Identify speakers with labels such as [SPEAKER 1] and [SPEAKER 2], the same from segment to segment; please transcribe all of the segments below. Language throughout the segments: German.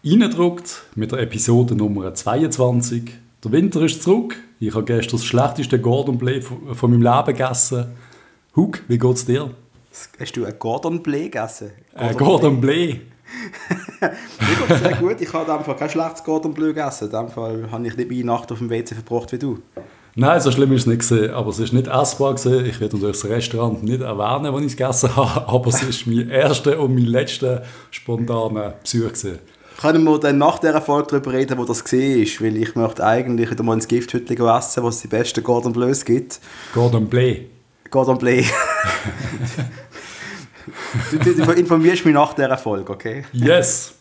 [SPEAKER 1] reingedruckt mit der Episode Nummer 22. Der Winter ist zurück. Ich habe gestern das schlechteste Cordon Bleu von meinem Leben gegessen. Hug, wie geht's dir?
[SPEAKER 2] Hast du ein Cordon Bleu gegessen?
[SPEAKER 1] Cordon Bleu?
[SPEAKER 2] Mir geht's sehr gut. Ich habe in dem Fall kein schlechtes Cordon Bleu gegessen. In dem Fall habe ich nicht meine Nacht auf dem WC verbracht wie du.
[SPEAKER 1] Nein, so schlimm ist es nicht gewesen, aber es ist nicht essbar gewesen. Ich werde natürlich das Restaurant nicht erwähnen, wo ich es gegessen habe, aber es ist mein erster und mein letzter spontaner Besuch gewesen.
[SPEAKER 2] Können wir dann nach dieser Folge darüber reden, wo das gesehen ist? Weil ich möchte eigentlich wieder mal ins Gifthütchen essen, wo es die besten Cordon Bleus gibt.
[SPEAKER 1] Cordon Bleu.
[SPEAKER 2] Cordon Bleu. Du informierst mich nach dieser Folge, okay?
[SPEAKER 1] Yes!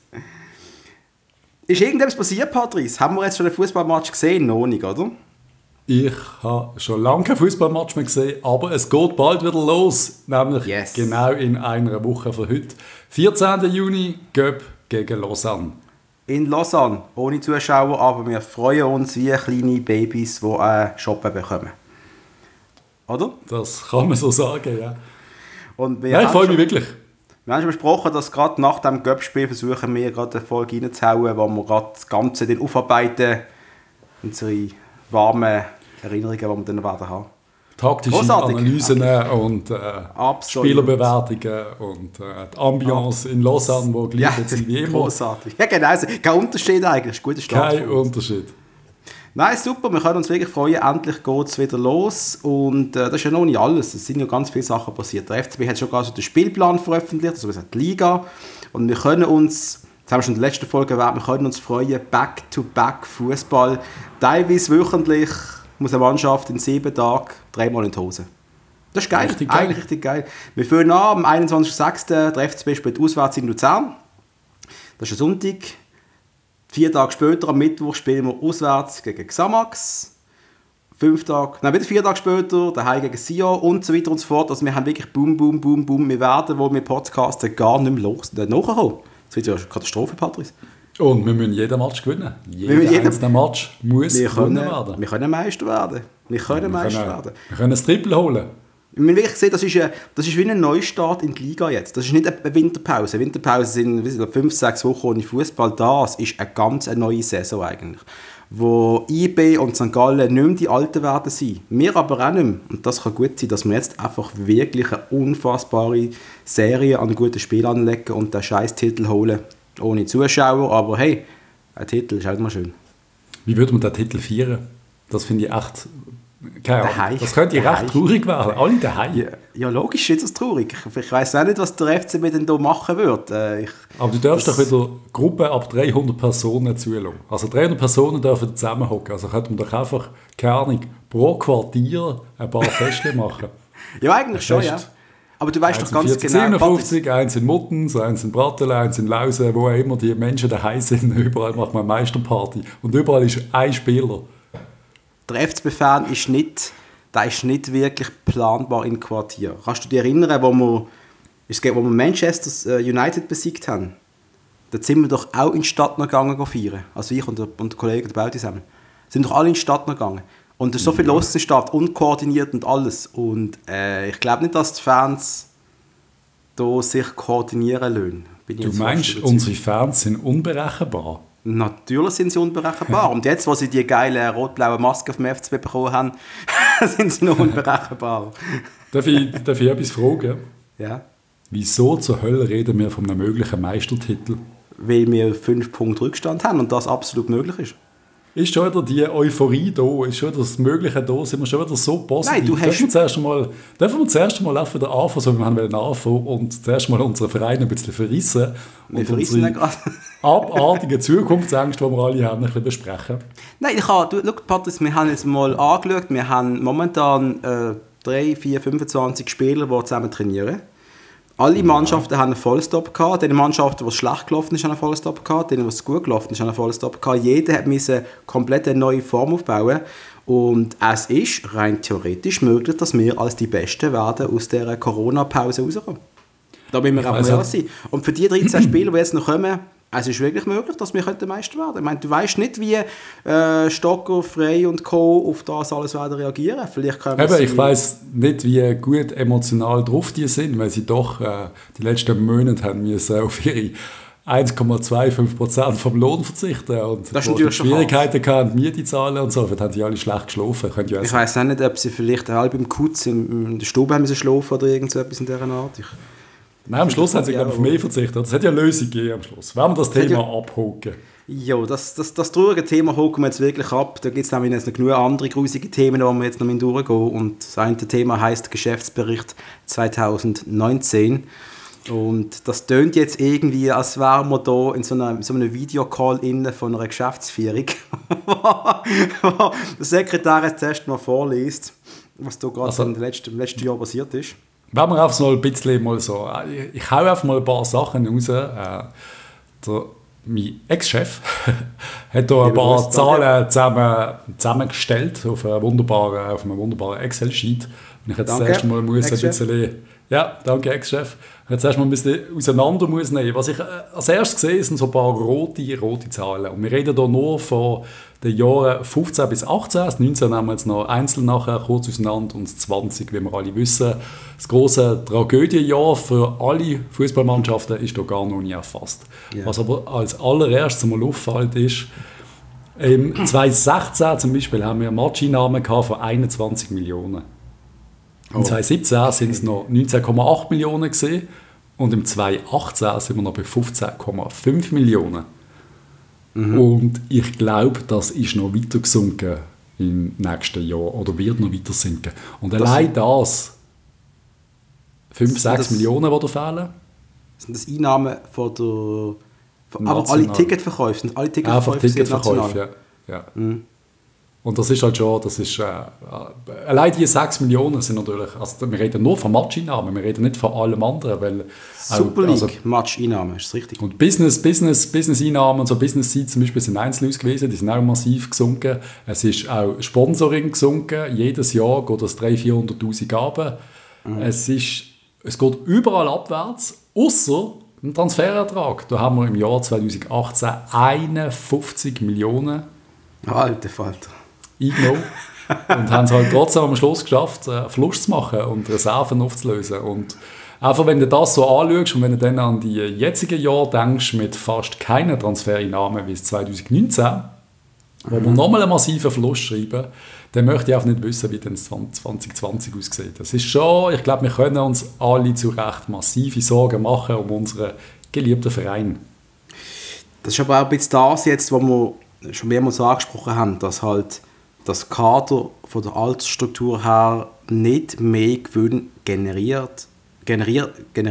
[SPEAKER 2] Ist irgendetwas passiert, Patrice? Haben wir jetzt schon einen Fußballmatch gesehen? Noch nicht, oder?
[SPEAKER 1] Ich habe schon lange kein Fußballmatch mehr gesehen, aber es geht bald wieder los. Nämlich genau in einer Woche von heute. 14. Juni, Göpp gegen Lausanne.
[SPEAKER 2] In Lausanne, ohne Zuschauer, aber wir freuen uns wie kleine Babys, die einen Shoppen bekommen. Oder?
[SPEAKER 1] Das kann man so sagen, ja.
[SPEAKER 2] Und
[SPEAKER 1] ich freue mich wirklich.
[SPEAKER 2] Wir haben schon besprochen, dass gerade nach dem Göpp-Spiel versuchen wir gerade eine Folge reinzuhauen, wo wir gerade das Ganze dann aufarbeiten, unsere warmen Erinnerungen, die wir dann werden haben.
[SPEAKER 1] Taktische
[SPEAKER 2] Großartig.
[SPEAKER 1] Analysen und Spielerbewertungen und die Ambiance in Lausanne, die gleich sind wie immer.
[SPEAKER 2] Großartig. Ja, genau. Kein Unterschied eigentlich. Guter Start.
[SPEAKER 1] Kein Unterschied.
[SPEAKER 2] Nein, super. Wir können uns wirklich freuen. Endlich geht es wieder los. Und das ist ja noch nicht alles. Es sind ja ganz viele Sachen passiert. Der FCB hat schon den Spielplan veröffentlicht, also die Liga. Und wir können uns, das haben wir schon in der letzten Folge erwähnt, wir können uns freuen, Back-to-Back Fußball. Teilweise wöchentlich muss eine Mannschaft in 7 Tagen 3-mal in die Hose. Das ist geil. Eigentlich richtig geil. Wir führen an, am 21.06. der FCB spielt auswärts in Luzern. Das ist ein Sonntag. 4 Tage später, am Mittwoch, spielen wir auswärts gegen Xamax. 4 Tage später, daheim gegen Sion und so weiter und so fort. Also wir haben wirklich Boom, Boom, Boom, Boom. Wir werden, wo wir podcasten, gar nicht mehr nachkommen. Das wird ja eine Katastrophe, Patrice.
[SPEAKER 1] Und wir müssen jeden Match gewinnen. Jeder einzelne Match muss gewonnen werden.
[SPEAKER 2] Wir können Meister werden. Wir können
[SPEAKER 1] ein Triple holen.
[SPEAKER 2] Ich will wirklich sehen, das ist wie ein Neustart in die Liga jetzt. Das ist nicht eine Winterpause. Winterpause sind 5-6 Wochen ohne Fußball. Das ist eine ganz neue Saison eigentlich. Wo IB und St. Gallen nicht mehr die Alten werden sein. Wir aber auch nicht mehr. Und das kann gut sein, dass wir jetzt einfach wirklich eine unfassbare Serie an guten Spielen anlegen und den scheiß Titel holen. Ohne Zuschauer, aber hey, ein Titel ist auch immer schön.
[SPEAKER 1] Wie würde man den Titel feiern? Das finde ich echt... Keine Ahnung. Das könnte ja recht traurig werden. Alle daheim.
[SPEAKER 2] Ja, logisch ist das traurig. Ich weiss auch nicht, was der FCB denn hier machen würde.
[SPEAKER 1] Aber du darfst doch wieder Gruppen ab 300 Personen zulassen. Also 300 Personen dürfen zusammenhocken. Also könnte man doch einfach, keine Ahnung, pro Quartier ein paar Feste machen.
[SPEAKER 2] Ja, eigentlich schon, ja. Aber du weißt doch ganz
[SPEAKER 1] 57, genau. Eins in Muttens, eins in Brattel, eins in Lausen, wo auch immer die Menschen daheim sind. Überall macht man eine Meisterparty. Und überall ist ein Spieler.
[SPEAKER 2] Der FCB-Fan ist nicht wirklich planbar im Quartier. Kannst du dich erinnern, wo wir Manchester United besiegt haben? Da sind wir doch auch in die Stadt noch gegangen feiern. Also ich und der Kollege der Bau zusammen. Sind doch alle in die Stadt noch gegangen. Und es ist so viel los in der Stadt, unkoordiniert und alles. Und ich glaube nicht, dass die Fans da sich koordinieren lassen.
[SPEAKER 1] Du meinst, unsere Fans sind unberechenbar?
[SPEAKER 2] Natürlich sind sie unberechenbar. Und jetzt, wo sie die geile rot-blaue Maske auf dem FCB bekommen haben, sind sie noch unberechenbar.
[SPEAKER 1] Darf ich etwas fragen?
[SPEAKER 2] Ja.
[SPEAKER 1] Wieso zur Hölle reden wir von einem möglichen Meistertitel?
[SPEAKER 2] Weil wir 5 Punkte Rückstand haben und das absolut möglich ist.
[SPEAKER 1] Ist schon wieder die Euphorie da? Ist schon das Mögliche da? Sind wir schon wieder so positiv?
[SPEAKER 2] Nein,
[SPEAKER 1] dürfen wir zuerst mal auch wieder anfangen, so wie wir anfangen und zuerst mal unseren Verein ein bisschen verrissen und unsere abartige Zukunftsängste, die wir alle haben, ein bisschen besprechen.
[SPEAKER 2] Nein, schau, Patrice, wir haben jetzt mal angeschaut, wir haben momentan 3, 4, 25 Spieler, die zusammen trainieren. Alle Mannschaften haben einen Vollstop gehabt. Die Mannschaften, die schlecht gelaufen ist, haben einen Vollstop gehabt. Die, die gut gelaufen ist, haben einen Vollstop gehabt. Jeder musste komplett eine neue Form aufbauen. Und es ist rein theoretisch möglich, dass wir als die Besten werden aus dieser Corona-Pause rauskommen. Da müssen wir auch mal sein. Und für die 13 Spieler, die jetzt noch kommen, es ist wirklich möglich, dass wir Meister werden. Ich meine, du weißt nicht, wie Stocker, Frey und Co. auf das alles werden reagieren. Vielleicht
[SPEAKER 1] ich weiss nicht, wie gut emotional drauf die sind, weil sie doch die letzten Monate haben müssen auf ihre 1,25% vom Lohn verzichten und
[SPEAKER 2] das ist
[SPEAKER 1] Schwierigkeiten hatten, Miete zahlen und so, dann haben die alle schlecht geschlafen.
[SPEAKER 2] Ich weiss auch nicht, ob sie vielleicht halb im Kutz in der Stube haben schlafen oder irgendetwas in dieser Art.
[SPEAKER 1] Nein, am Schluss haben sie, glaube ich, auf mehr verzichtet. Es hat ja eine Lösung gegeben am Schluss. Wenn wir das Thema abhaken.
[SPEAKER 2] Ja, das traurige Thema haken wir jetzt wirklich ab. Da gibt es nämlich noch genug andere grusige Themen, die wir jetzt noch durchgehen. Und das eine Thema heisst Geschäftsbericht 2019. Und das tönt jetzt irgendwie, als wären wir da in so einem Videocall von einer Geschäftsführung, wo der Sekretär jetzt erst mal vorliest, was da gerade im letzten Jahr passiert ist.
[SPEAKER 1] Wenn wir einfach mal ein bisschen mal so, ich hau einfach mal ein paar Sachen raus. Mein Ex-Chef hat da ein paar Zahlen zusammengestellt auf einem wunderbaren Excel-Sheet. Und ich jetzt das erste Mal muss ein bisschen... Ja, danke Ex-Chef. Jetzt erstmal ein bisschen auseinander muss nehmen. Was ich als erstes sehe, sind so ein paar rote Zahlen. Und wir reden hier nur von den Jahren 15 bis 18. Das 19 nehmen wir jetzt noch einzeln nachher kurz auseinander und das 20, wie wir alle wissen. Das grosse Tragödienjahr für alle Fußballmannschaften ist hier gar noch nie erfasst. Yeah. Was aber als allererstes mal auffällt ist, im 2016 zum Beispiel haben wir Matcheinnahmen von 21 Millionen. Im 2017 sind es noch 19,8 Millionen gewesen, und im 2018 sind wir noch bei 15,5 Millionen. Und ich glaube, das ist noch weiter gesunken im nächsten Jahr oder wird noch weiter sinken. Und allein das 5-6 Millionen, die da fehlen.
[SPEAKER 2] Sind das Einnahmen aber alle Ticketverkäufe? Sind alle Ticketverkäufe
[SPEAKER 1] Ticketverkäufe, ja. Und das ist halt schon, allein die 6 Millionen sind natürlich, also wir reden nur von Matcheinnahmen, wir reden nicht von allem anderen, weil...
[SPEAKER 2] Super League, Matcheinnahmen, ist das richtig?
[SPEAKER 1] Und Business-Einnahmen und so Business-Seats zum Beispiel sind einzeln gewesen, die sind auch massiv gesunken. Es ist auch Sponsoring gesunken, jedes Jahr geht das 300'000-400'000 runter. Es geht überall abwärts, außer im Transferertrag. Da haben wir im Jahr 2018 51 Millionen
[SPEAKER 2] Alter Falter.
[SPEAKER 1] eingenommen und haben es halt trotzdem am Schluss geschafft, Verlust zu machen und Reserven aufzulösen. Und einfach, wenn du das so anschaust und wenn du dann an die jetzigen Jahre denkst, mit fast keinen Transfereinnahmen wie es 2019, wo wir nochmal einen massiven Verlust schreiben, dann möchte ich auch nicht wissen, wie dann 2020 aussieht. Das ist schon, ich glaube, wir können uns alle zu Recht massive Sorgen machen um unseren geliebten Verein.
[SPEAKER 2] Das ist aber auch ein bisschen das jetzt, was wir schon mehrmals angesprochen haben, dass halt das Kader von der Altersstruktur her nicht mehr Gewinn generiert. Kann ich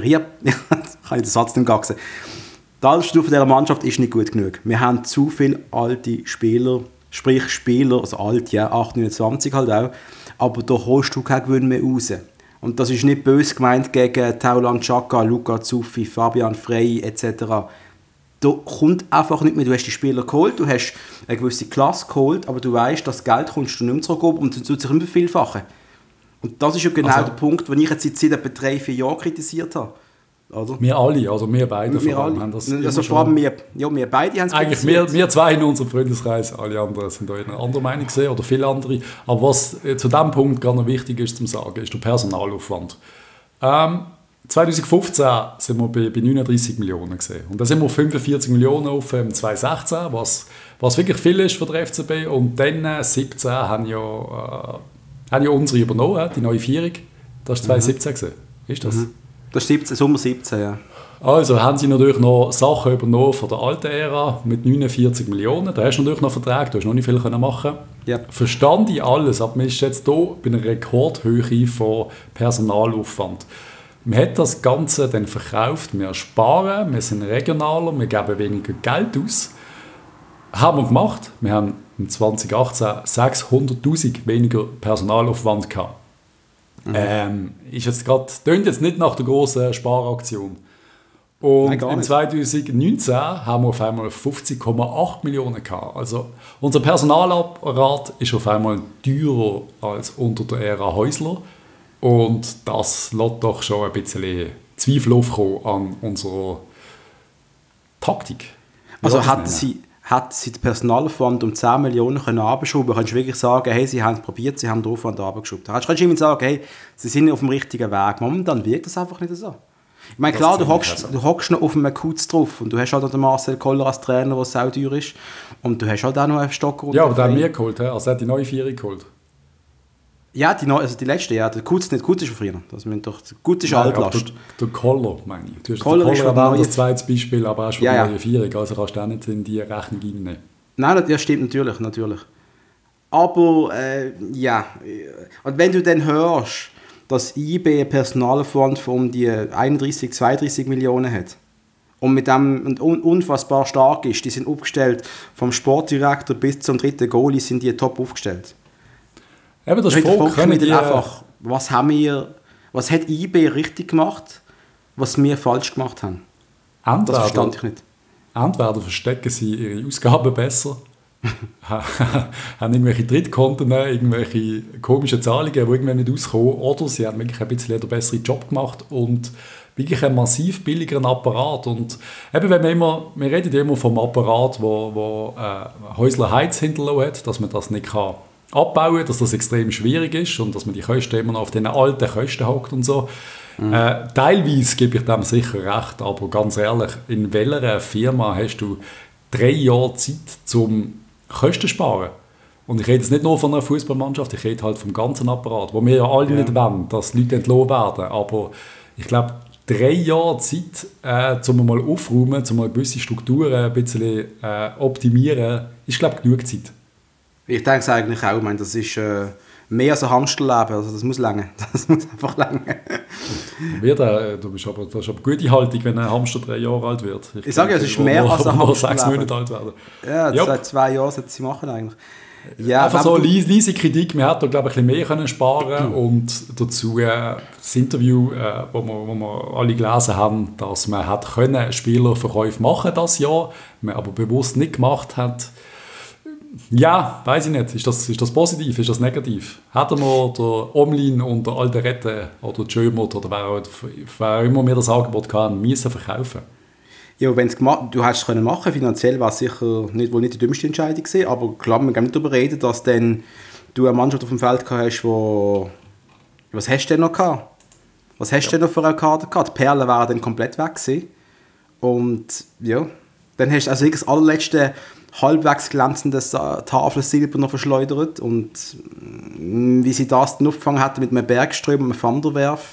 [SPEAKER 2] den Satz nicht gar sehen. Die Altersstruktur dieser Mannschaft ist nicht gut genug. Wir haben zu viele alte Spieler, sprich Spieler, also alt, ja, 8, 29 halt auch, aber da holst du keinen Gewinn mehr raus. Und das ist nicht böse gemeint gegen Taulant Xhaka, Luca Zuffi, Fabian Frey etc. Da kommt einfach nicht mehr. Du hast die Spieler geholt, du hast eine gewisse Klasse geholt, aber du weißt, das Geld kommst du nicht mehr zurück und es tut sich immer vervielfachen. Und das ist ja genau der Punkt, den ich jetzt seit etwa 3-4 Jahren kritisiert habe. Oder?
[SPEAKER 1] Wir alle, also wir beide
[SPEAKER 2] vor allem. Haben das also vor allem wir beide haben es
[SPEAKER 1] eigentlich wir zwei in unserem Freundeskreis, alle anderen sind da in einer anderen Meinung gesehen oder viele andere. Aber was zu diesem Punkt gerade noch wichtig ist zu sagen, ist der Personalaufwand. 2015 sind wir bei 39 Millionen gesehen. Und da sind wir 45 Millionen auf 2016, was wirklich viel ist für den FCB. Und dann 2017 haben ja unsere übernommen, die neue Vierung. Das war 2017 gesehen. Ist das?
[SPEAKER 2] Das ist Sommer 17, ja.
[SPEAKER 1] Also haben sie natürlich noch Sachen übernommen von der alten Ära mit 49 Millionen. Da hast du natürlich noch Verträge, du hast noch nicht viel machen.
[SPEAKER 2] Yep.
[SPEAKER 1] Verstand ich alles, aber man ist jetzt hier bei einer Rekordhöhe von Personalaufwand. Man hat das Ganze dann verkauft, wir sparen, wir sind regionaler, wir geben weniger Geld aus. Haben wir gemacht. Wir haben im 2018 600'000 weniger Personalaufwand gehabt. Tönt jetzt nicht nach der grossen Sparaktion. Und im 2019 haben wir auf einmal 50,8 Millionen gehabt. Also unser Personalapparat ist auf einmal teurer als unter der Ära Häusler. Und das lässt doch schon ein bisschen Zweifel aufkommen an unserer Taktik.
[SPEAKER 2] Also hätten sie den Personalaufwand um 10 Millionen runterschrauben können, kannst du wirklich sagen, hey, sie haben es probiert, sie haben den Aufwand runtergeschraubt. Du kannst immer sagen, hey, sie sind auf dem richtigen Weg. Momentan wirkt das einfach nicht so. Ich meine, klar, du hockst noch auf einem Kutz drauf und du hast halt den Marcel Koller als Trainer, der sauteuer ist. Und du hast halt auch noch einen Stock runter.
[SPEAKER 1] Ja, aber der hat mir geholt, also er hat die neue Vierer geholt.
[SPEAKER 2] Ja, die letzte, ja. Der Kutz nicht, Kutz ist von früher. Das doch, der Kutz ist Altlast.
[SPEAKER 1] Der Koller, meine ich. Du hast
[SPEAKER 2] Koller
[SPEAKER 1] den Koller erwähnt, das zweites Beispiel, aber er ist von der neuen Vierer, also kannst du auch nicht in die Rechnung reinnehmen.
[SPEAKER 2] Nein, das stimmt natürlich. Aber, ja. Und wenn du dann hörst, dass IB einen Personalaufwand von um die 31, 32 Millionen hat und mit dem unfassbar stark ist, die sind aufgestellt, vom Sportdirektor bis zum dritten Goalie sind die top aufgestellt.
[SPEAKER 1] Eben, das fragt
[SPEAKER 2] mich einfach, was hat IB richtig gemacht, was wir falsch gemacht haben? Das verstand ich nicht.
[SPEAKER 1] Entweder verstecken sie ihre Ausgaben besser, haben irgendwelche Drittkonten, irgendwelche komischen Zahlungen, die irgendwann nicht rauskommen, oder sie haben wirklich ein bisschen einen besseren Job gemacht und wirklich einen massiv billigeren Apparat. Und eben, wir reden immer vom Apparat, wo Häusler Heiz hinterlassen hat, dass man das nicht abbauen kann, dass das extrem schwierig ist und dass man die Kosten immer noch auf den alten Kosten hockt und so. Teilweise gebe ich dem sicher recht, aber ganz ehrlich, in welcher Firma hast du 3 Jahre Zeit zum Kosten sparen? Und ich rede jetzt nicht nur von einer Fußballmannschaft, ich rede halt vom ganzen Apparat, wo wir ja alle nicht wollen, dass Leute entlohnt werden. Aber ich glaube, 3 Jahre Zeit, um mal aufräumen, um mal gewisse Strukturen ein bisschen optimieren, ist, glaube ich, genug Zeit.
[SPEAKER 2] Ich denke es eigentlich auch. Ich meine, das ist mehr als ein Hamsterleben. Also das muss lange. Das muss einfach lange.
[SPEAKER 1] Das ist aber gute Haltung, wenn ein Hamster 3 Jahre alt wird.
[SPEAKER 2] Ich sage ja, es ist mehr als ein Hamsterleben.
[SPEAKER 1] 6 Monate alt werden.
[SPEAKER 2] Ja, seit 2 Jahren sollten sie machen eigentlich.
[SPEAKER 1] Ja, einfach so leise Kritik. Wir hätten, glaube ich, ein bisschen mehr sparen können. Und dazu das Interview, wo wir alle gelesen haben, dass man Spielerverkäufe machen das Jahr, man aber bewusst nicht gemacht hat. Ja, weiß ich nicht. Ist das positiv? Ist das negativ? Hätten wir der Omlin und der Alderette oder Jömert oder wer immer mir das Angebot kann, müssen verkaufen?
[SPEAKER 2] Ja, du hast es können machen, finanziell war es sicher nicht die dümmste Entscheidung gewesen, aber klar, wir können nicht darüber reden, dass dann du eine Mannschaft auf dem Feld hast, wo... Was hast du denn noch gehabt? Was hast du denn noch für einen Kader gehabt? Die Perlen waren dann komplett weg gewesen. Und ja, dann hast du also das allerletzte halbwegs glänzendes Tafel Silber noch verschleudert und wie sie das dann aufgefangen hatten mit einem Bergström und einem Van der Werf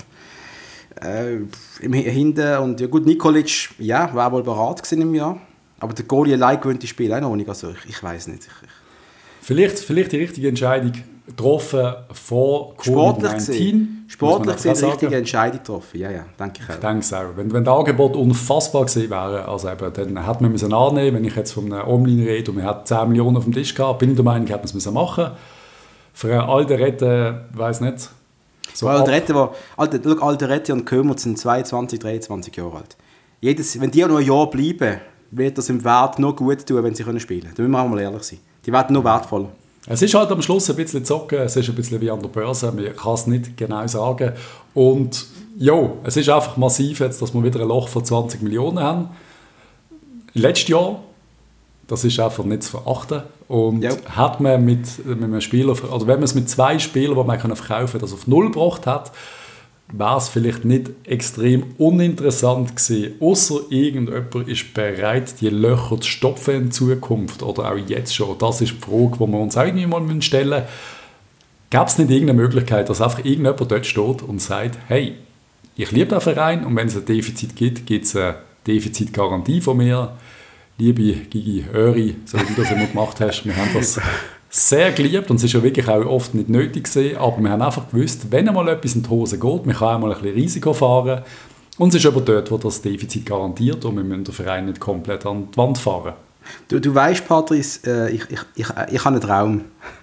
[SPEAKER 2] hinten und ja gut, Nikolic, ja, war wohl bereit gewesen im Jahr, aber der Goalie allein gewinnt die Spiele auch noch nicht, also ich weiß nicht.
[SPEAKER 1] Vielleicht die richtige Entscheidung getroffen vor Covid-19.
[SPEAKER 2] Sportlich gesehen die richtige Entscheidung getroffen, ja, denke ich auch.
[SPEAKER 1] Ich denke es auch. Wenn das Angebot unfassbar gewesen wäre, also eben, dann hätte man es annehmen, wenn ich jetzt von einer Online rede und man hat 10 Millionen auf dem Tisch gehabt, bin ich der Meinung, hätte man es machen müssen. Für einen Alderette, weiß nicht. So
[SPEAKER 2] Alderette und Kömert sind 22, 23 Jahre alt. Wenn die noch ein Jahr bleiben, wird das im Wert noch gut tun, wenn sie spielen können. Da müssen wir auch mal ehrlich sein. Die werden noch wertvoller.
[SPEAKER 1] Es ist halt am Schluss ein bisschen zocken, es ist ein bisschen wie an der Börse, man kann es nicht genau sagen. Und ja, es ist einfach massiv jetzt, dass wir wieder ein Loch von 20 Millionen haben. Letztes Jahr, das ist einfach nicht zu verachten. Und hat man mit einem Spieler, oder wenn man es mit 2 Spielern, die man verkaufen kann, das auf 0 gebracht hat, wäre es vielleicht nicht extrem uninteressant gewesen, außer irgendjemand ist bereit, die Löcher zu stopfen in Zukunft oder auch jetzt schon. Das ist die Frage, die wir uns auch irgendwie mal stellen müssen. Gäbe es nicht irgendeine Möglichkeit, dass einfach irgendjemand dort steht und sagt, hey, ich liebe den Verein und wenn es ein Defizit gibt, gibt es eine Defizitgarantie von mir. Liebe Gigi Öri, so wie du das immer gemacht hast, wir haben das sehr geliebt und es ist ja wirklich auch oft nicht nötig gewesen, aber wir haben einfach gewusst, wenn einmal etwas in die Hose geht, man kann auch mal ein bisschen Risiko fahren und es ist aber dort, wo das Defizit garantiert und wir müssen den Verein nicht komplett an die Wand fahren.
[SPEAKER 2] Du weißt, Patrice, ich habe einen Traum.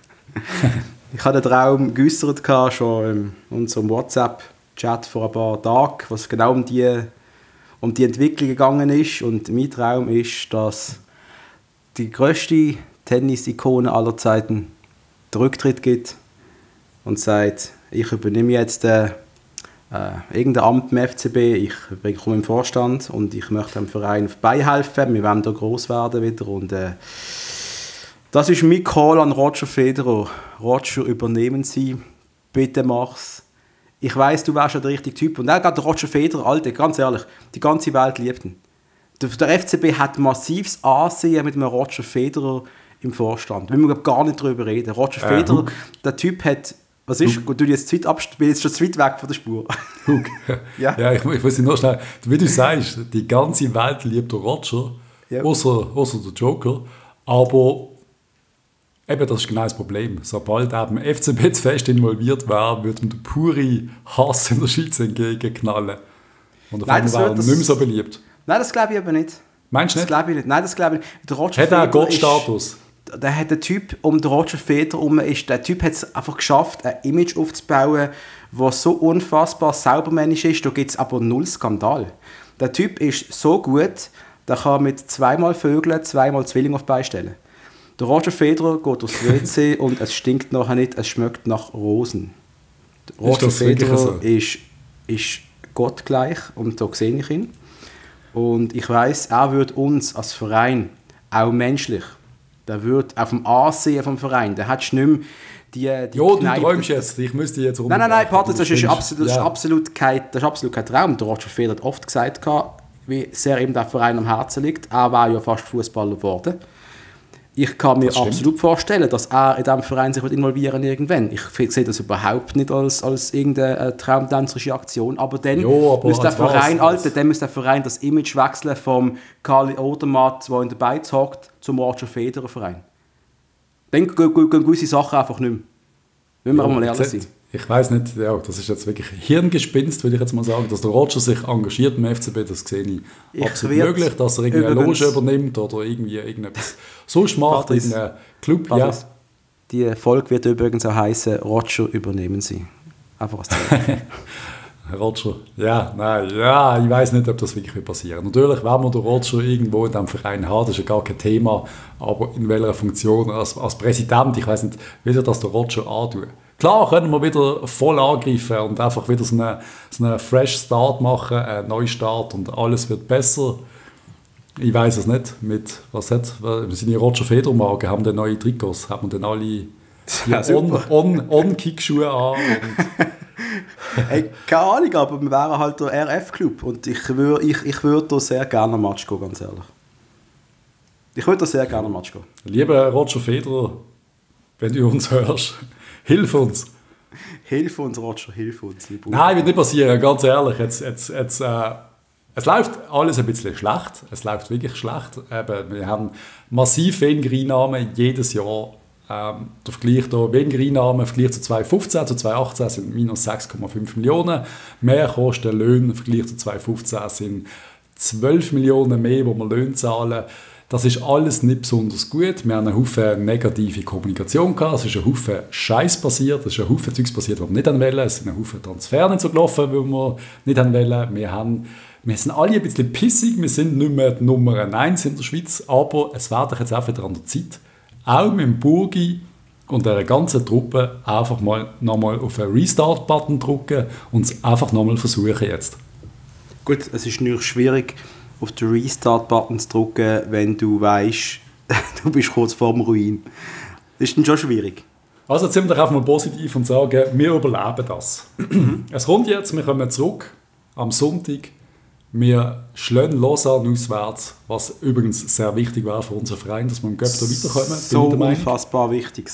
[SPEAKER 2] Ich habe den Traum geäussert schon in unserem WhatsApp-Chat vor ein paar Tagen, was genau um die Entwicklung gegangen ist und mein Traum ist, dass die grösste Tennis-Ikone aller Zeiten den Rücktritt gibt und sagt, ich übernehme jetzt irgendein Amt im FCB, ich komme im Vorstand und ich möchte dem Verein beihelfen, wir wollen da gross werden wieder und das ist mein Call an Roger Federer. Roger, übernehmen Sie, bitte mach's. ich weiss, du wärst ja der richtige Typ. Und auch gerade der Roger Federer, Alter, ganz ehrlich, die ganze Welt liebt ihn. Der FCB hat massives Ansehen mit einem Roger Federer im Vorstand. Wir müssen gar nicht darüber reden. Roger Federer, der Typ hat... Was ist? Gut, du jetzt bin jetzt schon zu weit weg von der Spur.
[SPEAKER 1] Ja, ich muss dich noch schnell... Wie du sagst, die ganze Welt liebt den Roger, außer der Joker. Aber eben, das ist genau das Problem. Sobald eben FCB zu fest involviert wäre, würde ihm der pure Hass in der Schweiz entgegenknallen. Und auf einmal wäre er nicht mehr so beliebt.
[SPEAKER 2] Nein, das glaube ich aber nicht.
[SPEAKER 1] Meinst du nicht?
[SPEAKER 2] Das glaube ich nicht. Nein, das glaube ich nicht. Der Roger
[SPEAKER 1] hat er einen Gottstatus?
[SPEAKER 2] Der hat der Typ um den Roger Federer herum ist. Der Typ hat es einfach geschafft, ein Image aufzubauen, das so unfassbar saubermännisch ist. Da gibt es aber null Skandal. Der Typ ist so gut, der kann mit zweimal Vögeln zweimal Zwillinge auf die Beine stellen. Der Roger Federer geht aufs WC und es stinkt nachher nicht, es schmeckt nach Rosen. Der Roger Federer so? ist gottgleich und da sehe ich ihn. Und ich weiss, er würde uns als Verein auch menschlich, der wird auf dem Ansehen vom Verein, der hat nicht mehr die
[SPEAKER 1] du träumst jetzt, ich müsste jetzt
[SPEAKER 2] Nein, Partner, das ist absolut kein Traum. Der Roger Federer hat oft gesagt, wie sehr ihm der Verein am Herzen liegt. Er war ja fast Fußballer geworden. Ich kann mir absolut vorstellen, dass er in diesem Verein sich involvieren wird irgendwann. Ich sehe das überhaupt nicht als irgendeine traumtänzerische Aktion. Aber dann muss der Verein das Image wechseln vom Karli Odermatt, der in der Beiz hockt, zum Roger Federer Verein. Dann gehen gewisse Sachen einfach nicht mehr. Müssen wir mal ehrlich sein.
[SPEAKER 1] Ich weiss nicht, das ist jetzt wirklich Hirngespinst, würde ich jetzt mal sagen, dass der Roger sich engagiert im FCB, das sehe ich absolut möglich, dass er irgendwie eine Loge übernimmt oder irgendwie irgendetwas sonst macht in einem Club. Ja.
[SPEAKER 2] Die Folge wird übrigens auch heißen, Roger übernehmen Sie. Einfach als Zeichen.
[SPEAKER 1] Roger, ich weiss nicht, ob das wirklich passieren wird. Natürlich, wenn wir den Roger irgendwo in diesem Verein haben, das ist ja gar kein Thema, aber in welcher Funktion, als Präsident, ich weiss nicht, wie soll das der Roger antun. Klar können wir wieder voll angreifen und einfach wieder so einen Fresh Start machen, einen Neustart und alles wird besser. Ich weiss es nicht. Seine Roger Federer-Marken haben dann neue Trikots, haben dann alle die On-Kick-Schuhe an.
[SPEAKER 2] Hey, keine Ahnung, aber wir wären halt der RF-Club und ich würde da sehr gerne einen Match gehen, ganz ehrlich. Ich würde da sehr gerne einen Match gehen.
[SPEAKER 1] Lieber Roger Federer, wenn du uns hörst, hilf uns.
[SPEAKER 2] Hilf uns, Roger, hilf uns.
[SPEAKER 1] Nein, wird nicht passieren, ganz ehrlich. Es läuft alles ein bisschen schlecht. Es läuft wirklich schlecht. Wir haben massiv weniger Einnahmen jedes Jahr. Der Vergleich hier, weniger Einnahmen im Vergleich zu 2015, zu 2018 sind minus 6,5 Millionen. Mehrkosten, Löhne im Vergleich zu 2015 sind 12 Millionen mehr, wo wir Löhne zahlen. Das ist alles nicht besonders gut. Wir haben einen Haufen negative Kommunikation gehabt. Es ist ein Haufen Scheiß passiert. Es ist ein Haufen Zeugs passiert, die wir nicht wollen. Es sind ein Haufen Transfer nicht so gelaufen, wie wir nicht wollen. Wir sind alle ein bisschen pissig. Wir sind nicht mehr die Nummer 1 in der Schweiz. Aber es wäre doch jetzt auch wieder an der Zeit, auch mit dem Burgi und der ganzen Truppe einfach mal nochmal auf einen Restart-Button drücken und es einfach nochmal versuchen jetzt.
[SPEAKER 2] Gut, es ist natürlich schwierig, auf den Restart-Button zu drücken, wenn du weißt, du bist kurz vorm Ruin. Das ist dann schon schwierig.
[SPEAKER 1] Also jetzt sind wir doch einfach mal positiv und sagen, wir überleben das. Es kommt jetzt, wir kommen zurück am Sonntag. Wir schlagen Lausanne auswärts, was übrigens sehr wichtig war für unseren Verein, dass wir im Göpp da weiterkommen.
[SPEAKER 2] So unfassbar wichtig,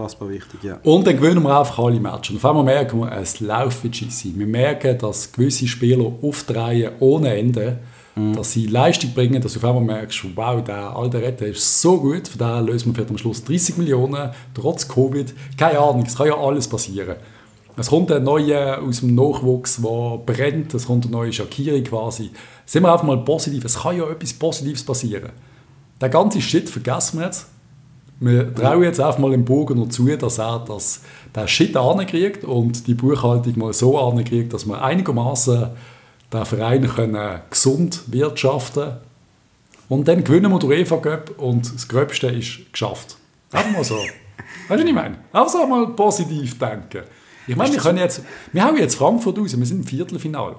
[SPEAKER 2] ja.
[SPEAKER 1] Und dann gewinnen wir einfach alle Matches. Und auf einmal merken wir, es läuft wie GC. Wir merken, dass gewisse Spieler aufdrehen ohne Ende, dass sie Leistung bringen, dass du auf einmal merkst, wow, der alte Retter ist so gut, für den lösen wir vielleicht am Schluss 30 Millionen, trotz Covid. Keine Ahnung, es kann ja alles passieren. Es kommt ein neuer aus dem Nachwuchs, der brennt. Es kommt eine neue Shaqiri quasi. Sind wir einfach mal positiv. Es kann ja etwas Positives passieren. Den ganzen Shit vergessen wir jetzt. Wir trauen jetzt einfach mal dem Burger noch zu, dass er den Shit ankriegt und die Buchhaltung mal so ankriegt, dass wir einigermaßen den Verein können gesund wirtschaften können. Und dann gewinnen wir den UEFA Cup und das Gröbste ist geschafft. Einfach mal so. Weißt du, was ich meine? Einfach so mal positiv denken. Ich meine, wir hauen jetzt Frankfurt raus, wir sind im Viertelfinale.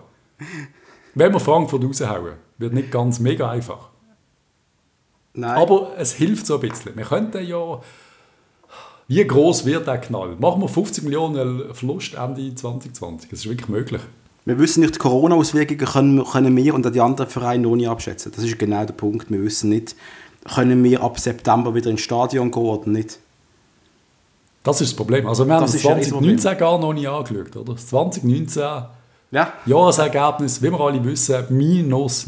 [SPEAKER 1] Wenn wir Frankfurt raushauen, wird nicht ganz mega einfach.
[SPEAKER 2] Nein.
[SPEAKER 1] Aber es hilft so ein bisschen. Wir könnten ja Wie gross wird der Knall? Machen wir 50 Millionen Verlust Ende 2020? Das ist wirklich möglich.
[SPEAKER 2] Wir wissen nicht, die Corona-Auswirkungen können wir und die anderen Vereine noch nicht abschätzen. Das ist genau der Punkt. Wir wissen nicht, können wir ab September wieder ins Stadion gehen oder nicht.
[SPEAKER 1] Das ist das Problem. Also wir haben das 2019 gar noch nicht angeschaut, oder? Das 2019 Jahresergebnis, wie wir alle wissen, minus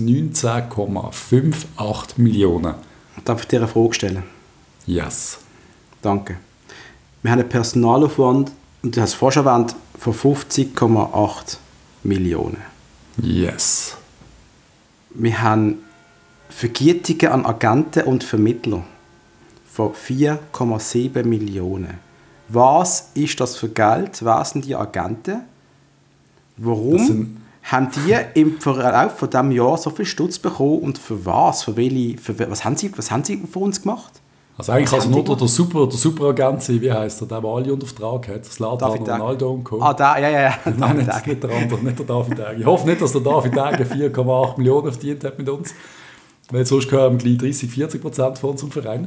[SPEAKER 1] 19,58 Millionen.
[SPEAKER 2] Darf ich dir eine Frage stellen?
[SPEAKER 1] Yes.
[SPEAKER 2] Danke. Wir haben einen Personalaufwand, und du hast es vorher schon erwähnt, von 50,8 Millionen.
[SPEAKER 1] Yes.
[SPEAKER 2] Wir haben Vergütungen an Agenten und Vermittler von 4,7 Millionen. Was ist das für Geld? Wer sind die Agenten? Warum haben die im Verlauf von diesem Jahr so viel Stutz bekommen und für was? Was haben sie für uns gemacht?
[SPEAKER 1] Also eigentlich kann es nur der Superagent sein, wie heisst der alle unter Vertrag hat, das Zlatan Ronaldo und Co.
[SPEAKER 2] Ja.
[SPEAKER 1] Nein, nicht der andere, nicht der David Egger. Ich hoffe nicht, dass der David Egger 4,8 Millionen verdient hat mit uns, weil sonst gehören gleich 30-40% von unserem Verein.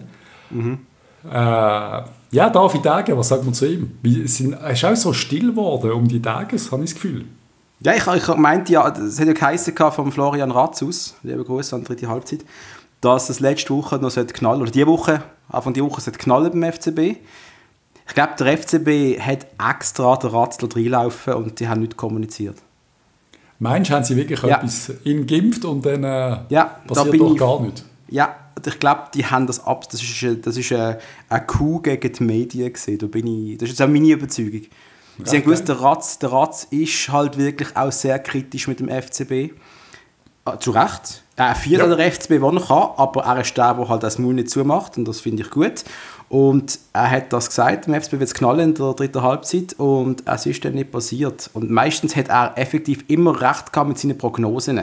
[SPEAKER 1] Ja, David Egger, was sagt man zu ihm? Es ist auch so still geworden um die Tage, habe ich das Gefühl.
[SPEAKER 2] Ja, ich meinte ja, es hat ja geheißen von Florian Ratzus, liebe Grüße an die dritte Halbzeit, dass es letzte Woche noch knallen oder diese Woche, Anfang dieser Woche sollte knallen beim FCB. Ich glaube, der FCB hat extra den Ratzler reinlaufen und die haben nicht kommuniziert.
[SPEAKER 1] Meinst du, haben sie wirklich etwas geimpft und dann passiert doch gar nichts?
[SPEAKER 2] Ja, ich glaube, die haben das ab. Das ist eine Coup gegen die Medien gewesen. Das ist jetzt auch meine Überzeugung. Sie haben gewusst, der Ratz ist halt wirklich auch sehr kritisch mit dem FCB. Zu Recht. Er führt der FCB, wo er kann, aber er ist der halt das Maul nicht zumacht und das finde ich gut. Und er hat das gesagt, dem FCB wird es knallen in der dritten Halbzeit und es ist dann nicht passiert. Und meistens hat er effektiv immer recht gehabt mit seinen Prognosen.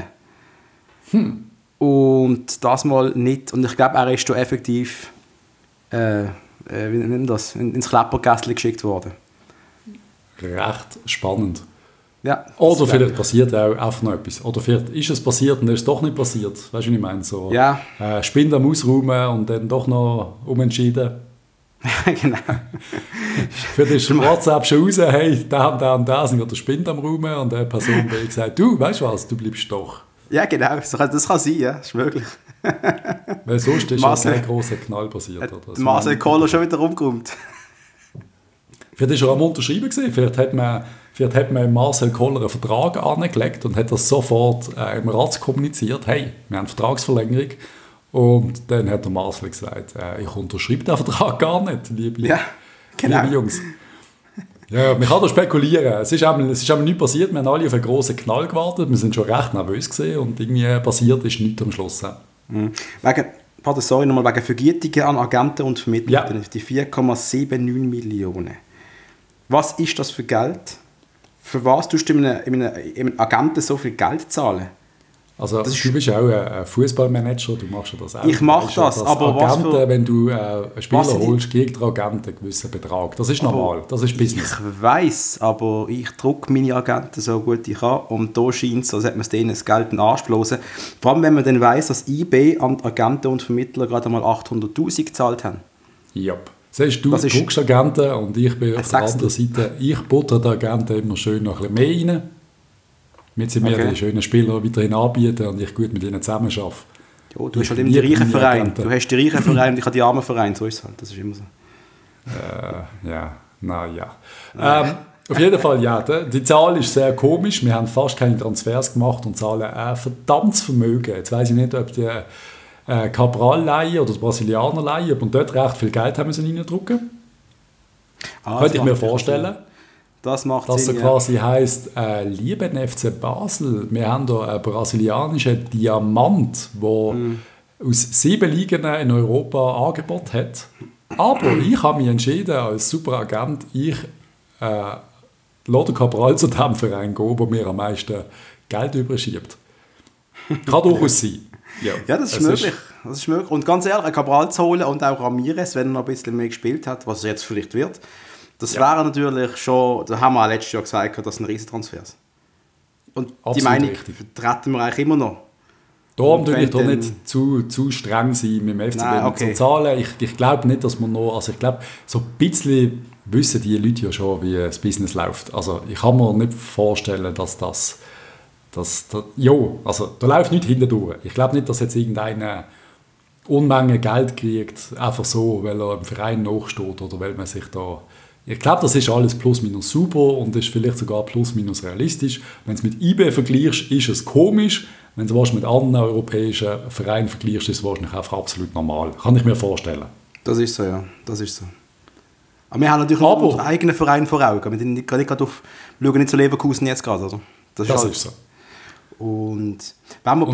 [SPEAKER 2] Und das mal nicht. Und ich glaube, er ist da effektiv wie nennt man das? Ins Kleppergässli geschickt worden.
[SPEAKER 1] Recht spannend.
[SPEAKER 2] Ja,
[SPEAKER 1] oder vielleicht passiert auch einfach noch etwas. Oder vielleicht ist es passiert und ist es doch nicht passiert. Weißt du, was ich meine? So, Spind am Ausräumen und dann doch noch umentschieden.
[SPEAKER 2] Genau.
[SPEAKER 1] Vielleicht ist WhatsApp schon raus, hey, da sind wir der Spind am Räumen und eine Person hat gesagt, du, weißt du was, du bleibst doch.
[SPEAKER 2] Ja, genau, das kann sein, ja, das ist möglich.
[SPEAKER 1] Weil sonst ist schon ein grosser Knall passiert.
[SPEAKER 2] Marcel Koller schon wieder rumgeräumt.
[SPEAKER 1] Vielleicht war er am Unterschreiben gewesen. Vielleicht hat man Marcel Koller einen Vertrag angelegt und hat das sofort im Rat kommuniziert. Hey, wir haben eine Vertragsverlängerung. Und dann hat der Marcel gesagt, ich unterschreibe den Vertrag gar nicht, liebe Jungs. Ja, man kann da spekulieren. Es ist eben nichts passiert. Wir haben alle auf einen grossen Knall gewartet. Wir sind schon recht nervös gewesen und irgendwie passiert ist nichts am Schluss.
[SPEAKER 2] Wegen Vergütungen an Agenten und Vermittler, die 4,79 Millionen. Was ist das für Geld? Für was tust du einem Agenten so viel Geld zahlen?
[SPEAKER 1] Also du bist auch ein Fußballmanager, du machst ja das auch.
[SPEAKER 2] Ich mache das, aber
[SPEAKER 1] Agenten,
[SPEAKER 2] was für...
[SPEAKER 1] Wenn du einen Spieler holst, kriegt der Agent einen gewissen Betrag. Das ist normal, das ist Business.
[SPEAKER 2] Ich weiss, aber ich drücke meine Agenten so gut ich kann und da scheint es, als hätte man denen das Geld in den Arsch bloßen. Vor allem, wenn man dann weiss, dass IB an Agenten und Vermittler gerade einmal 800'000 gezahlt haben.
[SPEAKER 1] Ja. Siehst du, drückst Agenten und ich bin auf der anderen Seite, ich butter den Agenten immer schön noch ein bisschen mehr rein, damit sie mir die schönen Spieler weiterhin anbieten und ich gut mit ihnen zusammen arbeite.
[SPEAKER 2] Ja, du hast halt immer die reichen Vereine. Du hast die reichen Vereine und ich habe die armen Vereine. So ist es halt. Das ist immer so.
[SPEAKER 1] Auf jeden Fall, ja. Die Zahl ist sehr komisch. Wir haben fast keine Transfers gemacht und zahlen ein verdammtes Vermögen. Jetzt weiss ich nicht, ob die Cabral-Leihe oder die Brasilianer-Leihe, ob wir dort recht viel Geld haben müssen reindrücken. Könnte ich mir vorstellen.
[SPEAKER 2] Das macht
[SPEAKER 1] dass
[SPEAKER 2] Sinn,
[SPEAKER 1] es quasi heisst, lieben FC Basel, wir haben hier einen brasilianischen Diamant, der aus 7 Ligen in Europa Angebot hat. Aber ich habe mich entschieden, als Superagent, ich lasse Cabral zu dem Verein gehen, der mir am meisten Geld überschiebt. Kann durchaus sein.
[SPEAKER 2] Ja, das ist möglich. Das ist möglich. Und ganz ehrlich, Cabral zu holen und auch Ramirez, wenn er noch ein bisschen mehr gespielt hat, was er jetzt vielleicht wird, das wäre natürlich schon, da haben wir auch letztes Jahr gesagt, das sind Riesentransfers. Und absolut die Meinung vertreten wir eigentlich immer noch.
[SPEAKER 1] Darum will ich da nicht zu streng sein mit dem FCB. Nein, okay. Mit so Zahlen. Ich glaube nicht, dass man noch... Also ich glaube, so ein bisschen wissen die Leute ja schon, wie das Business läuft. Also ich kann mir nicht vorstellen, dass also da läuft nichts hintendurch. Ich glaube nicht, dass jetzt irgendeine Unmenge Geld kriegt, einfach so, weil er im Verein nachsteht oder weil man sich da... Ich glaube, das ist alles plus minus super und ist vielleicht sogar plus minus realistisch. Wenn du es mit IB vergleichst, ist es komisch. Wenn du es mit anderen europäischen Vereinen vergleichst, ist es wahrscheinlich einfach absolut normal. Kann ich mir vorstellen.
[SPEAKER 2] Das ist so, ja. Das ist so. Aber wir haben natürlich auch unseren eigenen Verein vor Augen. Wir schauen nicht gerade schauen nicht zu Leverkusen jetzt gerade, oder?
[SPEAKER 1] Das ist so.
[SPEAKER 2] Und wenn wir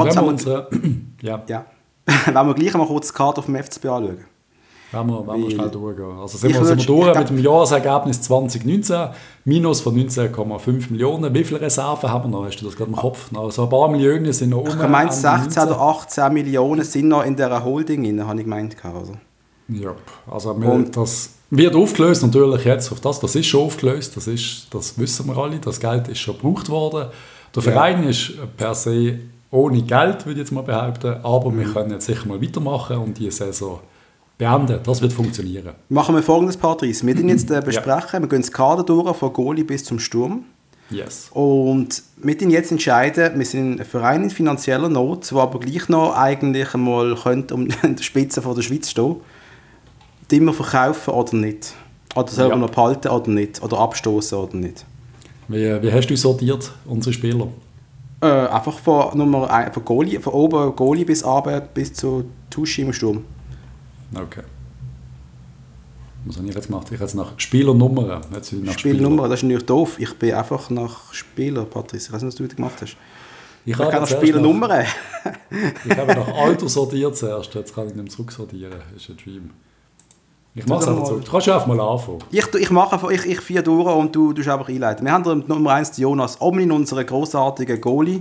[SPEAKER 2] gleich mal kurz die Karte auf dem FCB anschauen.
[SPEAKER 1] Wenn wir schnell durchgehen. Also sind wir durch mit dem Jahresergebnis 2019, Minus von 19,5 Millionen. Wie viele Reserven haben wir noch? Hast du das gerade im Kopf? Also ein paar Millionen sind noch
[SPEAKER 2] ich meine 16 oder 18 Millionen sind noch in dieser Holding drin, habe ich gemeint. Also.
[SPEAKER 1] Ja, also das wird aufgelöst natürlich jetzt auf das. Das ist schon aufgelöst, das wissen wir alle. Das Geld ist schon gebraucht worden. Der Verein ist per se ohne Geld, würde ich jetzt mal behaupten. Aber wir können jetzt sicher mal weitermachen und die Saison beenden. Das wird funktionieren.
[SPEAKER 2] Machen wir folgendes, Patrice. Wir werden jetzt besprechen, wir gehen das Kader durch, von Goalie bis zum Sturm.
[SPEAKER 1] Yes.
[SPEAKER 2] Und wir werden jetzt entscheiden, wir sind ein Verein in finanzieller Not, der aber gleich noch eigentlich einmal könnte um die Spitze von der Schweiz stehen. Die wir verkaufen oder nicht. Oder sollen wir noch behalten oder nicht. Oder abstoßen oder nicht.
[SPEAKER 1] Wie hast du sortiert, unsere Spieler?
[SPEAKER 2] Einfach von Goalie, von oben Goalie bis runter, bis zu Tuschi im Sturm.
[SPEAKER 1] Okay. Was habe ich jetzt gemacht? Ich habe jetzt nach Spielernummern.
[SPEAKER 2] Spielernummer, das ist natürlich doof. Ich bin einfach nach Spieler, Patrice. Ich weiß nicht, was du wieder gemacht hast. Ich habe nach Spielernummern.
[SPEAKER 1] Ich habe nach Alter sortiert zuerst. Jetzt kann ich nicht mehr zurücksortieren. Das ist ein Dream. Ich mache es einfach zurück. Du kannst ja einfach mal anfangen.
[SPEAKER 2] Ich führe durch und du einfach einleiten. Wir haben da Nummer 1 Jonas Omlin, unseren grossartigen Goalie.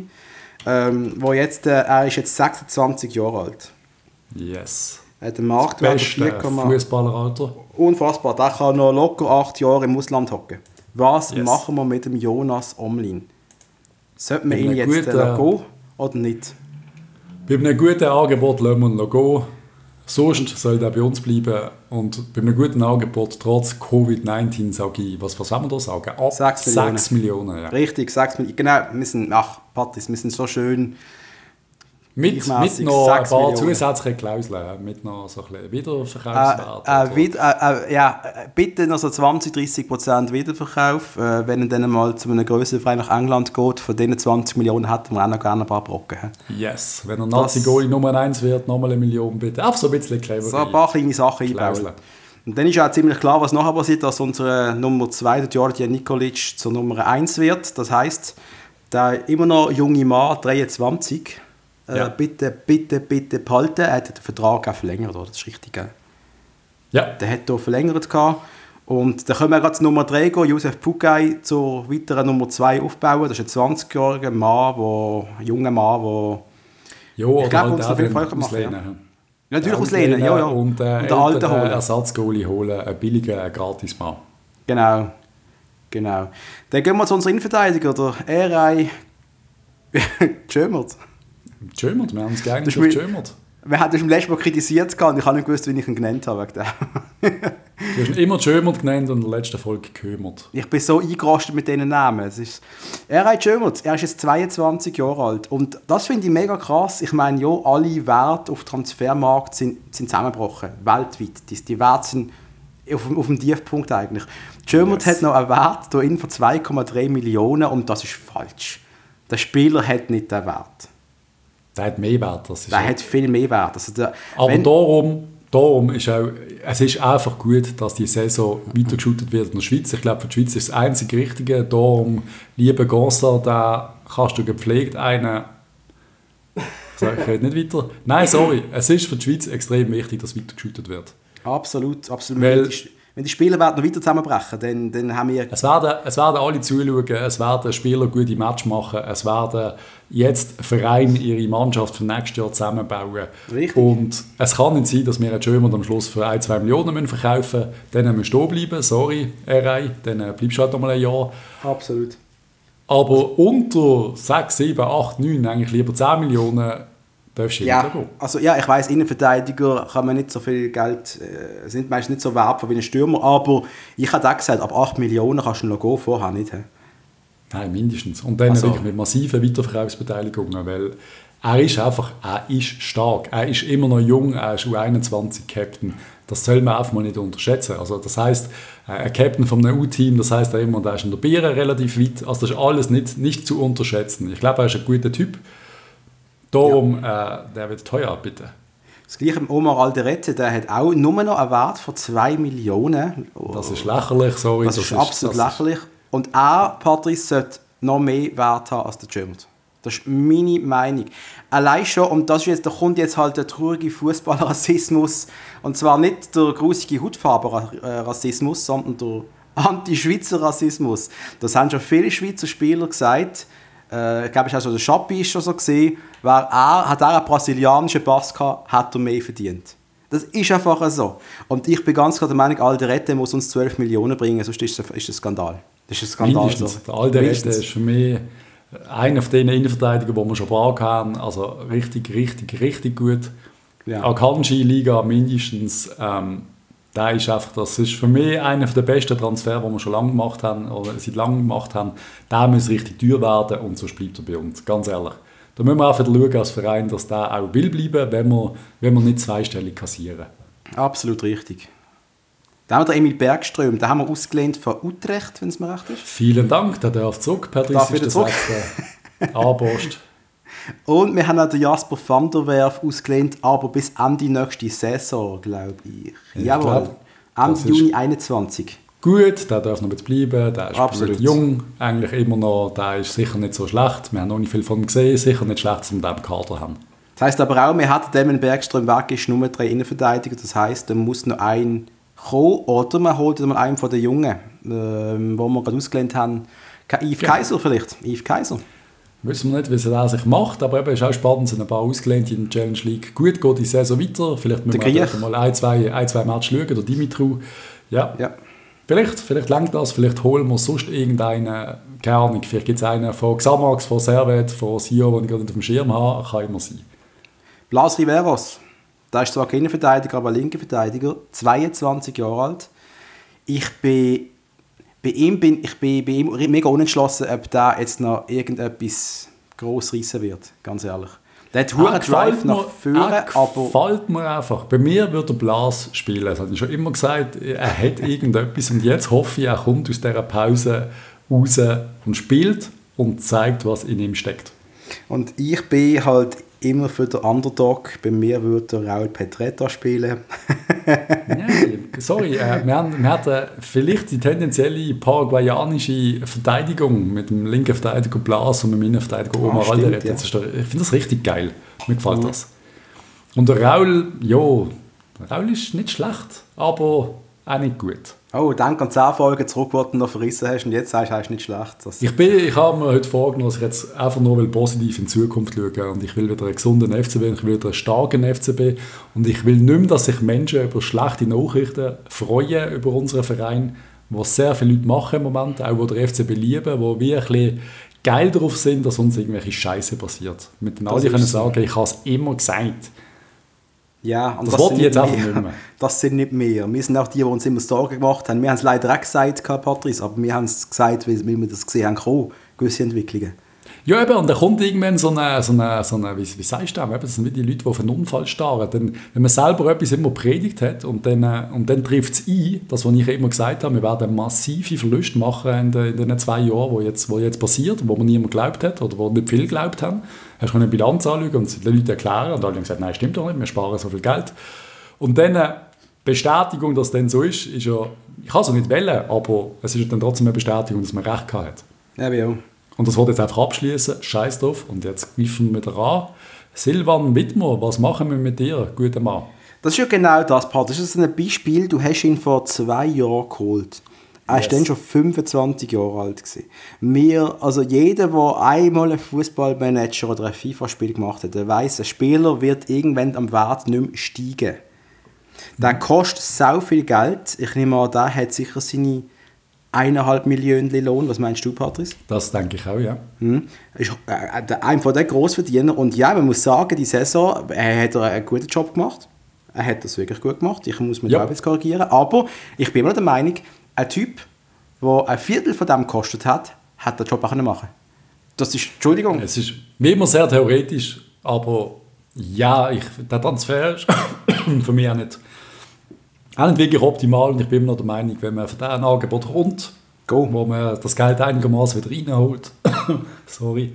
[SPEAKER 2] Er ist jetzt 26 Jahre alt.
[SPEAKER 1] Yes.
[SPEAKER 2] Er hat einen Marktwert
[SPEAKER 1] von 4, Fußballeralter.
[SPEAKER 2] Unfassbar. Der kann noch locker 8 Jahre im Ausland hocken. Was machen wir mit dem Jonas Omlin? Sollten wir ihn jetzt gehen oder nicht?
[SPEAKER 1] Bei einem guten Angebot lassen wir ihn gehen. Sonst soll er bei uns bleiben. Und bei einem guten Angebot, trotz Covid-19, sage ich, was wollen wir da sagen? 6 Millionen. Ja.
[SPEAKER 2] Richtig, 6 Millionen. Genau, Patrice, wir sind so schön...
[SPEAKER 1] Mit noch ein paar zusätzliche Klauseln, mit noch so ein bisschen Wiederverkaufswert.
[SPEAKER 2] Bitte noch so 20-30% Wiederverkauf. Wenn er dann mal zu einem grösseren Verein nach England geht, von diesen 20 Millionen hätten wir auch noch gerne ein paar Brocken.
[SPEAKER 1] Yes, wenn er Nazi-Goalie Nummer 1 wird, nochmal 1 Million bitte. Einfach so ein bisschen clever.
[SPEAKER 2] So ein paar kleine Sachen einbauen. Und dann ist auch ziemlich klar, was nachher passiert, dass unsere Nummer 2, der Georgi Nikolic, zur Nummer 1 wird. Das heisst, der immer noch junge Mann, 23, bitte behalten. Er hat den Vertrag auch verlängert, oder? Das ist richtig, gell?
[SPEAKER 1] Ja.
[SPEAKER 2] Der hat hier verlängert gehabt. Und dann können wir gerade zur Nummer 3 gehen, Josef Pugai zur weiteren Nummer 2 aufbauen. Das ist ein 20-jähriger Mann, junger Mann,
[SPEAKER 1] ich glaube, uns auf jeden Fall machen. Ja.
[SPEAKER 2] Natürlich auslehnen, ja.
[SPEAKER 1] Und den alten Ersatzgoalie holen, einen billigen, Gratis-Mann.
[SPEAKER 2] Genau. Dann gehen wir zu unserem Innenverteidiger, der Erei Tschömert.
[SPEAKER 1] Tschömert, wir haben uns geeignet auf Tschömert.
[SPEAKER 2] Wir haben das im letzten Mal kritisiert und ich habe nicht gewusst, wie ich ihn genannt habe.
[SPEAKER 1] Du hast ihn immer Tschömert genannt und in der letzten Folge Kömert.
[SPEAKER 2] Ich bin so eingerostet mit diesen Namen. Erei Tschömert, er ist jetzt 22 Jahre alt. Und das finde ich mega krass. Ich meine, ja, alle Werte auf dem Transfermarkt sind zusammengebrochen, weltweit. Die Werte sind auf dem Tiefpunkt eigentlich. Tschömert hat noch einen Wert von 2,3 Millionen und das ist falsch. Der Spieler hat nicht den Wert.
[SPEAKER 1] Der hat mehr Wert.
[SPEAKER 2] Der hat viel mehr Wert. Also
[SPEAKER 1] aber darum ist auch, es ist einfach gut, dass die Saison weitergeschüttet wird in der Schweiz. Ich glaube, für die Schweiz ist das einzige Richtige. Darum, lieber Gonza, da kannst du gepflegt einen... Ich rede nicht weiter. Nein, sorry. Es ist für die Schweiz extrem wichtig, dass weitergeschüttet wird.
[SPEAKER 2] Absolut. Weil, wenn die Spieler noch weiter zusammenbrechen, dann haben wir...
[SPEAKER 1] Es werden alle zuschauen, es werden Spieler gute Match machen, es werden jetzt Vereine ihre Mannschaft für nächstes Jahr zusammenbauen.
[SPEAKER 2] Richtig.
[SPEAKER 1] Und es kann nicht sein, dass wir einen Schömer am Schluss für 1-2 Millionen verkaufen müssen. Dann müssen wir stehen bleiben, sorry, RI, dann bleibst du halt noch mal ein Jahr.
[SPEAKER 2] Absolut.
[SPEAKER 1] Aber unter 6, 7, 8, 9, eigentlich lieber 10 Millionen, darfst du
[SPEAKER 2] ja, also ja, ich weiss, Innenverteidiger kann man nicht so viel Geld, sind meistens nicht so wertvoll wie ein Stürmer, aber ich habe auch gesagt, ab 8 Millionen kannst du noch gehen, vorher nicht. He?
[SPEAKER 1] Nein, mindestens. Und dann wirklich mit massiven Weiterverkaufsbeteiligungen, weil er ist stark, er ist immer noch jung, er ist U21-Captain. Das soll man einfach mal nicht unterschätzen. Also das heisst, ein Captain von einem U-Team, das heisst immer, der ist in der Biere relativ weit. Also das ist alles nicht zu unterschätzen. Ich glaube, er ist ein guter Typ. Darum, der wird teuer, bitte.
[SPEAKER 2] Das gleiche mit Omar Alderete, der hat auch nur noch einen Wert von 2 Millionen.
[SPEAKER 1] Das ist lächerlich, sorry.
[SPEAKER 2] Das ist absolut lächerlich. Und er, Patrice, sollte noch mehr Wert haben als der Jömert. Das ist meine Meinung. Allein schon, und da kommt jetzt halt der traurige Fußballrassismus, und zwar nicht der grusige Hautfarbe-Rassismus, sondern der Anti-Schweizer Rassismus. Das haben schon viele Schweizer Spieler gesagt. Ich glaube, es ist auch so, der Schappi ist schon so gesehen, hat er einen brasilianischen Pass gehabt, hat er mehr verdient. Das ist einfach so. Und ich bin ganz klar der Meinung, Alderete muss uns 12 Millionen bringen, sonst ist es ein Skandal. Das ist ein Skandal.
[SPEAKER 1] Mindestens. Der Alderete ist für mich einer von den Innenverteidigern, die wir schon gebraucht haben. Also richtig gut. Ja. Akanji-Liga mindestens. Das ist für mich einer der besten Transfers, die wir schon lange gemacht haben, oder seit langem gemacht haben. Der muss richtig teuer werden und so bleibt er bei uns, ganz ehrlich. Da müssen wir einfach schauen als Verein, dass der auch will bleiben, wenn wir nicht zweistellig kassieren.
[SPEAKER 2] Absolut richtig. Dann haben wir den Emil Bergström, den haben wir ausgelehnt von Utrecht, wenn es mir recht ist.
[SPEAKER 1] Vielen Dank, der darf zurück. Per 30.06. Anpost.
[SPEAKER 2] Und wir haben auch den Jasper van der Werf ausgelehnt, aber bis Ende nächste Saison, glaube ich. Jawohl, Ende Juni 21.
[SPEAKER 1] Gut, der darf noch ein bisschen bleiben, der ist
[SPEAKER 2] absolut
[SPEAKER 1] jung, eigentlich immer noch, der ist sicher nicht so schlecht. Wir haben noch nicht viel von ihm gesehen, sicher nicht schlecht, dass wir den Kader haben.
[SPEAKER 2] Das heisst aber auch, wir hatten den Bergström weg, ist nur 3 Innenverteidiger, das heisst, da muss noch ein kommen, oder man holt mal einen von den Jungen, wo wir gerade ausgelehnt haben. Yves Kaiser vielleicht, Yves Kaiser.
[SPEAKER 1] Wissen wir nicht, wie er sich macht, aber eben ist auch spannend, sind ein paar ausgelehnt in der Challenge League. Gut geht die Saison weiter, vielleicht müssen wir mal ein, zwei Matches schauen, der Dimitru. Ja. Vielleicht langt das, vielleicht holen wir sonst irgendeinen, keine Ahnung, vielleicht gibt es einen von Xamax, von Servet, von Sio, den ich gerade nicht auf dem Schirm habe, kann immer sein.
[SPEAKER 2] Blas Riveros, der ist zwar kein Innenverteidiger, aber linker Verteidiger, 22 Jahre alt. Ich bin bei ihm mega unentschlossen, ob der jetzt noch irgendetwas gross reissen wird, ganz ehrlich. Der hat einen Drive nach vorne, aber...
[SPEAKER 1] gefällt mir einfach. Bei mir würde der Blas spielen. Das habe ich schon immer gesagt. Er hat irgendetwas und jetzt hoffe ich, er kommt aus dieser Pause raus und spielt und zeigt, was in ihm steckt.
[SPEAKER 2] Und ich bin halt immer für den Underdog. Bei mir würde der Raul Petretta spielen.
[SPEAKER 1] Nein, sorry. Wir hatten vielleicht die tendenzielle paraguayanische Verteidigung mit dem linken Verteidiger Blas und mit dem Innenverteidiger Omar Alderete. Ja. Ich finde das richtig geil. Mir gefällt das. Und der Raul, Raul ist nicht schlecht, aber auch nicht gut.
[SPEAKER 2] Oh, denk an 10 Folgen zurück, wo du noch verrissen hast und jetzt sagst du, er ist nicht schlecht.
[SPEAKER 1] Ich habe mir heute vorgenommen, dass ich jetzt einfach nur positiv in die Zukunft schaue und ich will wieder einen gesunden FCB, ich will wieder einen starken FCB und ich will nicht mehr, dass sich Menschen über schlechte Nachrichten freuen über unseren Verein, was sehr viele Leute machen im Moment, auch die der FCB lieben, wo wir ein bisschen geil darauf sind, dass uns irgendwelche Scheiße passiert. Mit den alle können sagen, ich habe es immer gesagt.
[SPEAKER 2] Ja, und
[SPEAKER 1] das wollte ich jetzt einfach nicht mehr.
[SPEAKER 2] Das sind nicht mehr. Wir sind auch die uns immer Sorgen gemacht haben. Wir haben es leider auch gesagt, Patrice, aber wir haben es gesagt, weil wir das gesehen haben, gewisse Entwicklungen.
[SPEAKER 1] Ja, eben, und dann kommt irgendwann so eine wie sagst du das sind wie die Leute, die auf einen Unfall starren. Denn, wenn man selber etwas immer predigt hat und dann trifft es ein, das, was ich immer gesagt habe, wir werden massive Verluste machen in den 2 Jahren, wo jetzt passiert, wo man niemand geglaubt hat oder wo nicht viel geglaubt haben. Hast du eine Bilanz anschauen und den Leuten erklären und alle haben gesagt, nein, stimmt doch nicht, wir sparen so viel Geld. Und dann Bestätigung, dass es dann so ist ja, ich kann es auch nicht wählen, aber es ist dann trotzdem eine Bestätigung, dass man recht hat.
[SPEAKER 2] Ja, ja.
[SPEAKER 1] Und das wollte ich jetzt einfach abschließen. Scheiß drauf. Und jetzt greifen wir wieder an. Silvan Wittmer, was machen wir mit dir, guter Mann?
[SPEAKER 2] Das ist ja genau das, Part. Das ist ein Beispiel, du hast ihn vor 2 Jahren geholt. Er war dann schon 25 Jahre alt. Jeder, der einmal einen Fußballmanager oder ein FIFA-Spiel gemacht hat, der weiss, ein Spieler wird irgendwann am Wert nicht mehr steigen. Der kostet so viel Geld. Ich nehme an, der hat sicher seine 1,5 Millionen Lohn. Was meinst du, Patrice?
[SPEAKER 1] Das denke ich auch, ja.
[SPEAKER 2] Ist einer von den Grossverdienern. Und ja, man muss sagen, die Saison hat er einen guten Job gemacht. Er hat das wirklich gut gemacht. Ich muss mich da jetzt korrigieren. Aber ich bin immer der Meinung, ein Typ, der ein Viertel von dem gekostet hat den Job auch machen können. Das ist, Entschuldigung.
[SPEAKER 1] Es ist wie immer sehr theoretisch, aber ja, der Transfer ist für mich auch nicht wirklich optimal. Und ich bin immer noch der Meinung, wenn man von diesem Angebot kommt, wo man das Geld einigermaßen wieder reinholt, sollte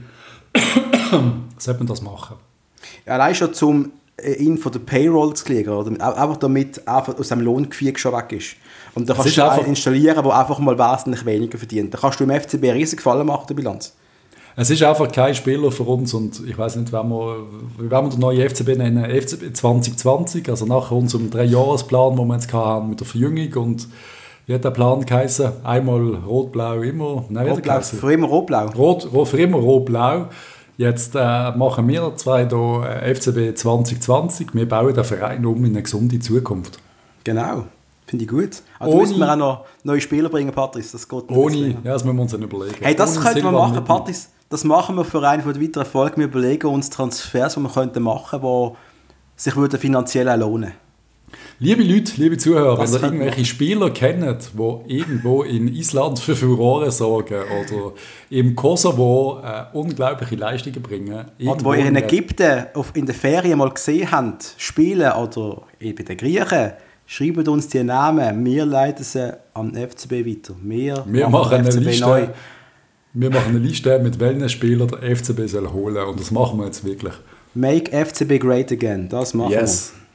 [SPEAKER 1] man das machen.
[SPEAKER 2] Ja, allein schon zum ihn von der Payroll zu kriegen, oder? Einfach damit aus dem Lohngefüge schon weg ist. Und dann kannst du einen installieren, der einfach mal wesentlich weniger verdient. Dann kannst du im FCB einen riesigen Gefallen machen, der Bilanz.
[SPEAKER 1] Es ist einfach kein Spieler für uns und ich weiß nicht, wie wir den neuen FCB nennen, FCB 2020, also nach unserem 3-Jahres-Plan, den wir jetzt hatten mit der Verjüngung. Und wie hat der Plan geheißen? Einmal Rot-Blau, immer...
[SPEAKER 2] Rot-Blau, für immer Rot-Blau.
[SPEAKER 1] Für immer Rot-Blau. Jetzt machen wir zwei hier FCB 2020. Wir bauen den Verein um in eine gesunde Zukunft.
[SPEAKER 2] Genau, finde ich gut. Also müssen wir auch noch neue Spieler bringen, Patrice. Das geht
[SPEAKER 1] ohne, ja, das müssen wir uns dann überlegen.
[SPEAKER 2] Hey, das könnten wir machen, Patrice. Das machen wir für einen der weiteren Folgen. Wir überlegen uns Transfers, die wir könnten machen, die sich finanziell auch lohnen.
[SPEAKER 1] Liebe Leute, liebe Zuhörer, wenn ihr irgendwelche Spieler kennt, die irgendwo in Island für Furore sorgen oder im Kosovo unglaubliche Leistungen bringen.
[SPEAKER 2] Oder die ihr in Ägypten in den Ferien mal gesehen habt, spielen oder bei den Griechen, schreibt uns die Namen. Wir leiten sie an den FCB weiter.
[SPEAKER 1] Wir machen eine Liste. Neu. Wir machen eine Liste, mit welchen Spielern der FCB soll holen. Und das machen wir jetzt wirklich.
[SPEAKER 2] Make FCB great again. Das machen wir.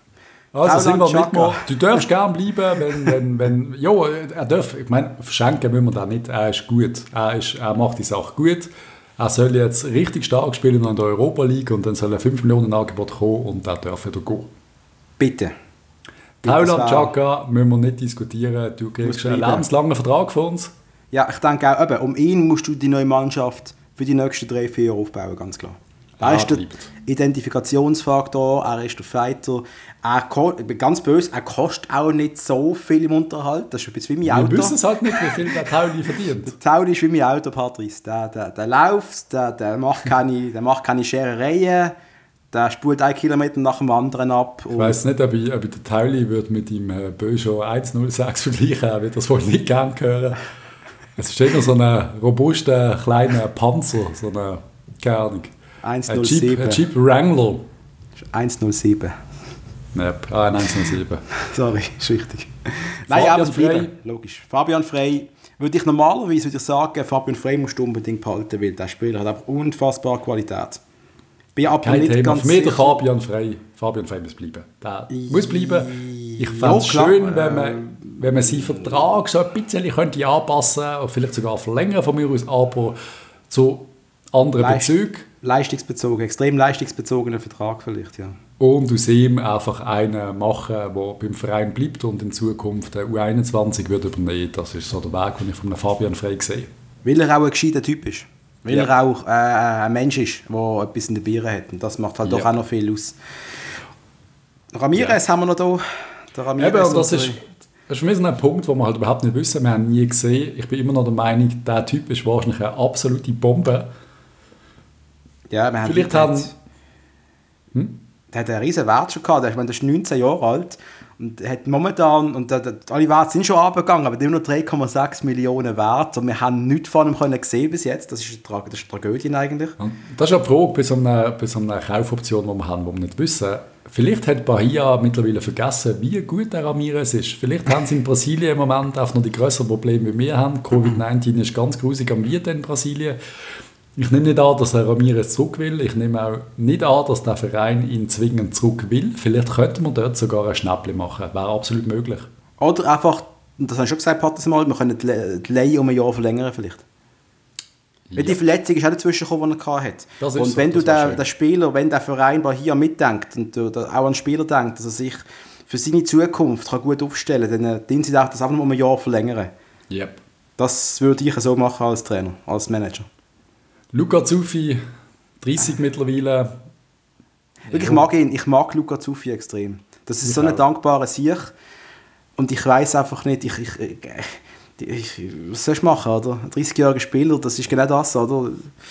[SPEAKER 1] Also sind wir mitgemacht. Du darfst gerne bleiben, wenn ja, er darf. Ich meine, verschenken müssen wir da nicht. Er ist gut. Er macht die Sache gut. Er soll jetzt richtig stark spielen in der Europa League und dann soll ein 5 Millionen Angebot kommen und er darf wieder gehen.
[SPEAKER 2] Bitte.
[SPEAKER 1] Taulant Xhaka müssen wir nicht diskutieren. Du kriegst einen lebenslangen Vertrag von uns.
[SPEAKER 2] Ja, ich denke auch, eben, um ihn musst du die neue Mannschaft für die nächsten 3-4 Jahre aufbauen, ganz klar. Er ist der Identifikationsfaktor, er ist der Fighter. Ich bin ganz böse, er kostet auch nicht so viel im Unterhalt. Das ist ein bisschen wie mein Auto.
[SPEAKER 1] Wir wissen es halt nicht, wie viel der Tauli verdient.
[SPEAKER 2] Der Tauli ist wie mein Auto, Patrice. Der läuft, der macht keine Scherereien, der spult 1 Kilometer nach dem anderen ab.
[SPEAKER 1] Ich weiss nicht, ob ich den Tauli mit dem Peugeot 106 vergleichen würde. Ich würde das wohl nicht gerne hören. Es ist eher so ein robuster, kleiner Panzer, so eine, keine Ahnung,
[SPEAKER 2] 107.
[SPEAKER 1] Ein Jeep Wrangler.
[SPEAKER 2] 107.
[SPEAKER 1] Yep. 107.
[SPEAKER 2] Sorry, ist richtig. Nein, aber Frey. Logisch. Fabian Frey, würde ich normalerweise sagen, Fabian Frey musst du unbedingt behalten, weil der Spieler hat einfach unfassbare Qualität. Bin aber
[SPEAKER 1] kein
[SPEAKER 2] nicht
[SPEAKER 1] Thema.
[SPEAKER 2] ganz
[SPEAKER 1] für mich der
[SPEAKER 2] sicher.
[SPEAKER 1] Fabian Frey. Fabian Frey muss bleiben. Der muss bleiben. Ich fände es schön, wenn man seinen Vertrag so ein bisschen könnte anpassen oder vielleicht sogar verlängern von mir aus, aber zu anderen Bezügen.
[SPEAKER 2] Extrem leistungsbezogener Vertrag vielleicht, ja.
[SPEAKER 1] Und aus ihm einfach einen machen, der beim Verein bleibt und in Zukunft der U21 wird übernehmen. Das ist so der Weg, den ich von Fabian Frey sehe.
[SPEAKER 2] Weil er auch ein gescheiter Typ ist. Weil er auch ein Mensch ist, der etwas in den Bieren hat. Und das macht halt doch auch noch viel aus. Ramirez haben wir noch da. Der Ramirez
[SPEAKER 1] das ist für mich so ein Punkt, den wir halt überhaupt nicht wissen. Wir haben ihn nie gesehen. Ich bin immer noch der Meinung, der Typ ist wahrscheinlich eine absolute Bombe.
[SPEAKER 2] Ja, wir haben
[SPEAKER 1] vielleicht
[SPEAKER 2] der hat einen riesen Wert schon gehabt. Ich meine, der ist 19 Jahre alt und hat momentan, und alle Werte sind schon runtergegangen, aber immer noch 3,6 Millionen Wert. Und wir haben nichts von ihm gesehen bis jetzt. Das ist eine Tragödie eigentlich. Und
[SPEAKER 1] das ist eine Frage bei so einer Kaufoption, die wir haben, die wir nicht wissen. Vielleicht hat Bahia mittlerweile vergessen, wie gut der Ramirez ist. Vielleicht haben sie in Brasilien im Moment auch noch die grösseren Probleme, wie wir haben. Covid-19 ist ganz grusig am Wirten in Brasilien. Ich nehme nicht an, dass der Ramirez zurück will. Ich nehme auch nicht an, dass der Verein ihn zwingend zurück will. Vielleicht könnte man dort sogar ein Schnäppchen machen. Wäre absolut möglich.
[SPEAKER 2] Oder einfach, das habe ich schon gesagt, Patrice, mal, wir können die Leihe um ein Jahr verlängern vielleicht. Ja. Weil die Verletzung ist auch dazwischen gekommen, die er hatte. Und wenn du der Spieler, wenn der Verein bei hier mitdenkt und auch an den Spieler denkt, dass er sich für seine Zukunft kann gut aufstellen kann, dann dienen sie auch das einfach nur um ein Jahr verlängern.
[SPEAKER 1] Yep.
[SPEAKER 2] Das würde ich so machen als Trainer, als Manager.
[SPEAKER 1] Luca Zuffi, 30 mittlerweile.
[SPEAKER 2] Ich mag ihn, ich mag Luca Zuffi extrem. Das ist so ein dankbarer Sieg. Und ich weiss einfach nicht, Was soll ich machen, oder? Ein 30-jähriger Spieler, das ist genau das, oder?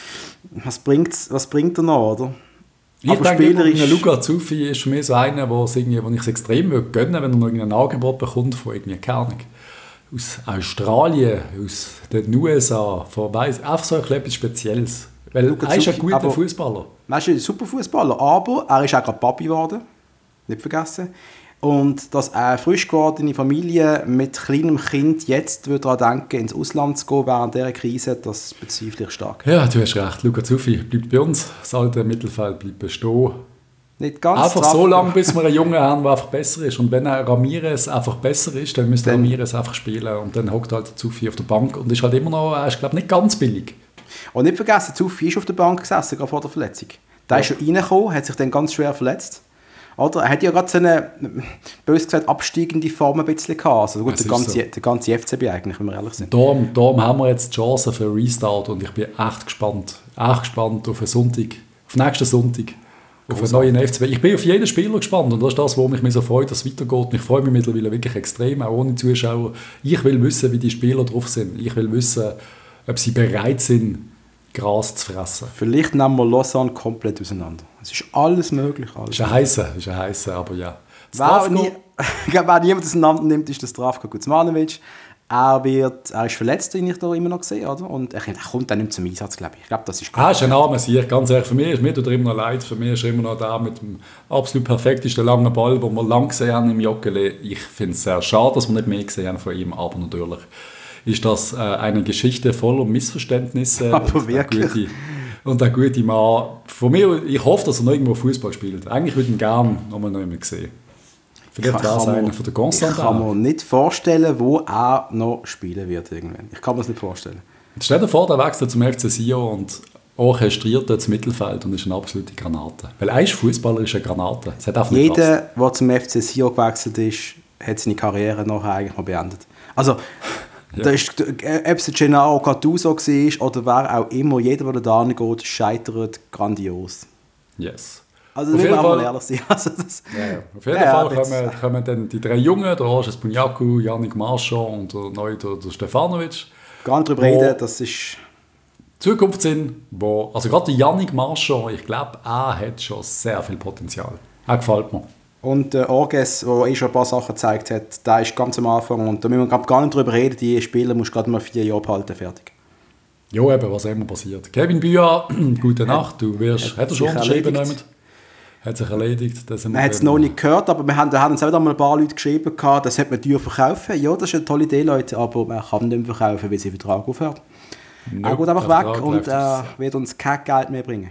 [SPEAKER 2] Was bringt er noch, oder?
[SPEAKER 1] Ich denke, Luca Zuffi ist für mich so einer, wo ich es extrem gönnen würde, wenn er noch ein Angebot bekommt von irgendwie, keine Ahnung, aus Australien, aus den USA, einfach so etwas Spezielles. Weil
[SPEAKER 2] Luca
[SPEAKER 1] er ist ein
[SPEAKER 2] Zuffi,
[SPEAKER 1] guter Fußballer.
[SPEAKER 2] Er ist ein super Fußballer, aber er ist auch gerade Papi geworden, nicht vergessen. Und dass eine frisch gewordene Familie mit kleinem Kind jetzt daran denken, ins Ausland zu gehen während dieser Krise, das bezweifle ich stark.
[SPEAKER 1] Ja, du hast recht. Luca Zuffi bleibt bei uns. Das alte Mittelfeld bleibt bestehen.
[SPEAKER 2] Nicht ganz
[SPEAKER 1] einfach so lange, bis wir einen Jungen haben, der einfach besser ist. Und wenn Ramirez einfach besser ist, dann müsste Ramirez einfach spielen. Und dann hockt halt der Zuffi auf der Bank und ist halt immer noch, er ist glaube nicht ganz billig. Und
[SPEAKER 2] nicht vergessen, Zuffi ist auf der Bank gesessen, gerade vor der Verletzung. Der ist schon reingekommen, hat sich dann ganz schwer verletzt. Oder? Er hat ja gerade so eine, bös gesagt, absteigende Form ein bisschen gehabt. Also gut, der ganze FCB eigentlich, wenn wir ehrlich sind.
[SPEAKER 1] Darum haben wir jetzt die Chance für einen Restart und ich bin echt gespannt. Echt gespannt auf nächsten Sonntag. Auf einen neuen FCB. Ich bin auf jeden Spieler gespannt und das ist das, worum ich mich so freue, dass es weitergeht. Und ich freue mich mittlerweile wirklich extrem, auch ohne Zuschauer. Ich will wissen, wie die Spieler drauf sind. Ich will wissen, ob sie bereit sind, Gras zu fressen.
[SPEAKER 2] Vielleicht nehmen wir Lausanne komplett auseinander. Es ist alles möglich.
[SPEAKER 1] Ist ein heißer, aber ja.
[SPEAKER 2] Wer niemand auseinander nimmt, ist der Zdravko Kuzmanovic. Er ist verletzt, den ich da immer noch sehe, oder? Und er kommt dann nicht zum Einsatz, glaube ich. Ich glaube, das ist
[SPEAKER 1] gut. Ist ein armer Sieg, ganz ehrlich. Für mich tut er immer noch leid. Für mich ist er immer noch der mit dem absolut perfektesten langen Ball, den wir lang gesehen haben im Joggeli. Ich finde es sehr schade, dass wir nicht mehr gesehen haben von ihm, aber natürlich ist das eine Geschichte voller Missverständnisse.
[SPEAKER 2] Aber wirklich.
[SPEAKER 1] Und der gute Mann, von mir, ich hoffe, dass er noch irgendwo Fußball spielt. Eigentlich würde ich ihn gerne noch mal sehen. Vielleicht wäre es einer von der Constantin.
[SPEAKER 2] Ich kann mir nicht vorstellen, wo er noch spielen wird irgendwann. Ich kann mir das nicht vorstellen.
[SPEAKER 1] Jetzt stell dir vor, der wechselt zum FC Sion und orchestriert das Mittelfeld und ist eine absolute Granate. Weil ein Fußballer ist eine Granate.
[SPEAKER 2] Jeder, der zum FC Sion gewechselt ist, hat seine Karriere nachher eigentlich mal beendet. Also, ja. Ob es Gennaro Gattuso war oder wer auch immer, jeder, der da hingeht, scheitert grandios.
[SPEAKER 1] Yes.
[SPEAKER 2] Also, wir mal ehrlich sein. Also
[SPEAKER 1] auf jeden Fall kommen dann die drei Jungen, der Roges Punjaku, Yannick Marchand und der Stefanovic.
[SPEAKER 2] Gar nicht darüber reden, das ist
[SPEAKER 1] Zukunft sind, also gerade der Yannick Marchand, ich glaube, er hat schon sehr viel Potenzial. Er gefällt mir.
[SPEAKER 2] Und der Orges, der schon ein paar Sachen gezeigt hat, der ist ganz am Anfang. Und da müssen wir gar nicht drüber reden, die Spieler musst du gerade mal 4 Jahre behalten, fertig.
[SPEAKER 1] Ja, eben, was immer passiert. Kevin Büa, gute Nacht. Hat er schon unterschrieben? Hat sich erledigt.
[SPEAKER 2] Man hat es noch nicht gehört, aber da haben uns auch mal ein paar Leute geschrieben, das sollte man teuer verkaufen. Ja, das ist eine tolle Idee, Leute, aber man kann nicht mehr verkaufen, weil sie den Vertrag aufhört. Er geht einfach weg und wird uns kein Geld mehr bringen.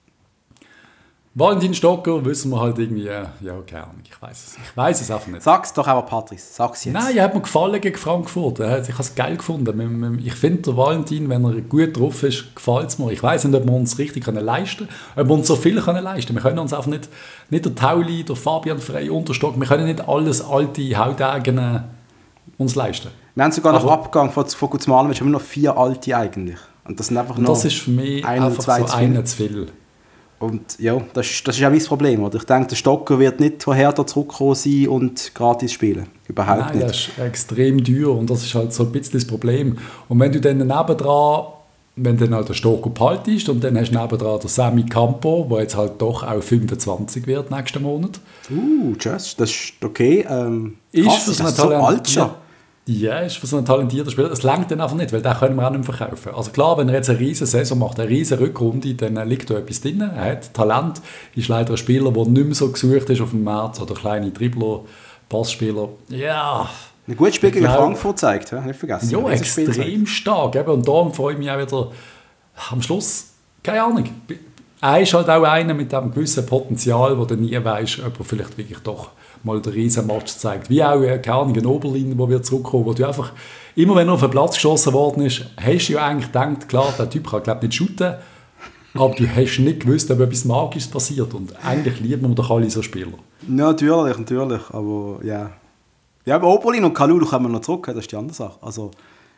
[SPEAKER 1] Valentin Stocker wissen wir halt irgendwie, ja, keine Ahnung, ich weiß es einfach nicht.
[SPEAKER 2] Sag's doch aber, Patrice, sag's jetzt.
[SPEAKER 1] Nein, er hat mir gefallen gegen Frankfurt, ich habe es geil gefunden. Ich finde, der Valentin, wenn er gut drauf ist, gefällt es mir. Ich weiss nicht, ob wir uns richtig leisten können, ob wir uns so viel leisten können. Wir können uns einfach nicht der Tauli, der Fabian Frey, Unterstock, wir können nicht alles alte Hautägen uns leisten.
[SPEAKER 2] Wir haben sogar nach Abgang von Kuzmanovic noch 4 alte eigentlich. Und das sind einfach noch
[SPEAKER 1] das ist für mich einfach so einer zu viel.
[SPEAKER 2] Und ja, das ist auch mein Problem. Oder? Ich denke, der Stocker wird nicht von Hertha zurückkommen sein und gratis spielen. Überhaupt nicht.
[SPEAKER 1] Nein, das ist extrem teuer und das ist halt so ein bisschen das Problem. Und wenn du dann nebendran, wenn dann halt der Stocker behaltest und dann hast du nebendran den Sammy Campo, der jetzt halt doch auch 25 wird nächsten Monat.
[SPEAKER 2] Das ist okay.
[SPEAKER 1] Ist
[SPEAKER 2] das so alt schon?
[SPEAKER 1] Ja, ist für so einen talentierten Spieler. Es reicht dann einfach nicht, weil den können wir auch nicht mehr verkaufen. Also klar, wenn er jetzt eine riesen Saison macht, eine riesen Rückrunde, dann liegt da etwas drin. Er hat Talent, ist leider ein Spieler, der nicht mehr so gesucht ist auf dem Markt, oder kleine Dribbler, Passspieler. Ja.
[SPEAKER 2] Ein gutes Spiel gegen Frankfurt zeigt, nicht vergessen.
[SPEAKER 1] Ja, extrem stark. Und darum freue ich mich auch wieder am Schluss, keine Ahnung. Er ist halt auch einer mit einem gewissen Potenzial, wo du nie weißt, ob er vielleicht wirklich doch mal den riesen Match zeigt. Wie auch, keine Ahnung, ein Oberlin, wo wir zurückkommen, wo du einfach, immer wenn er auf den Platz geschossen worden ist, hast du ja eigentlich gedacht, klar, der Typ kann, glaube ich, nicht shooten, aber du hast nicht gewusst, ob etwas Magisches passiert. Und eigentlich lieben wir doch alle so Spieler.
[SPEAKER 2] Ja, natürlich, aber ja. Ja, aber Oberlin und Kalulu kommen noch zurück, das ist die andere Sache. Also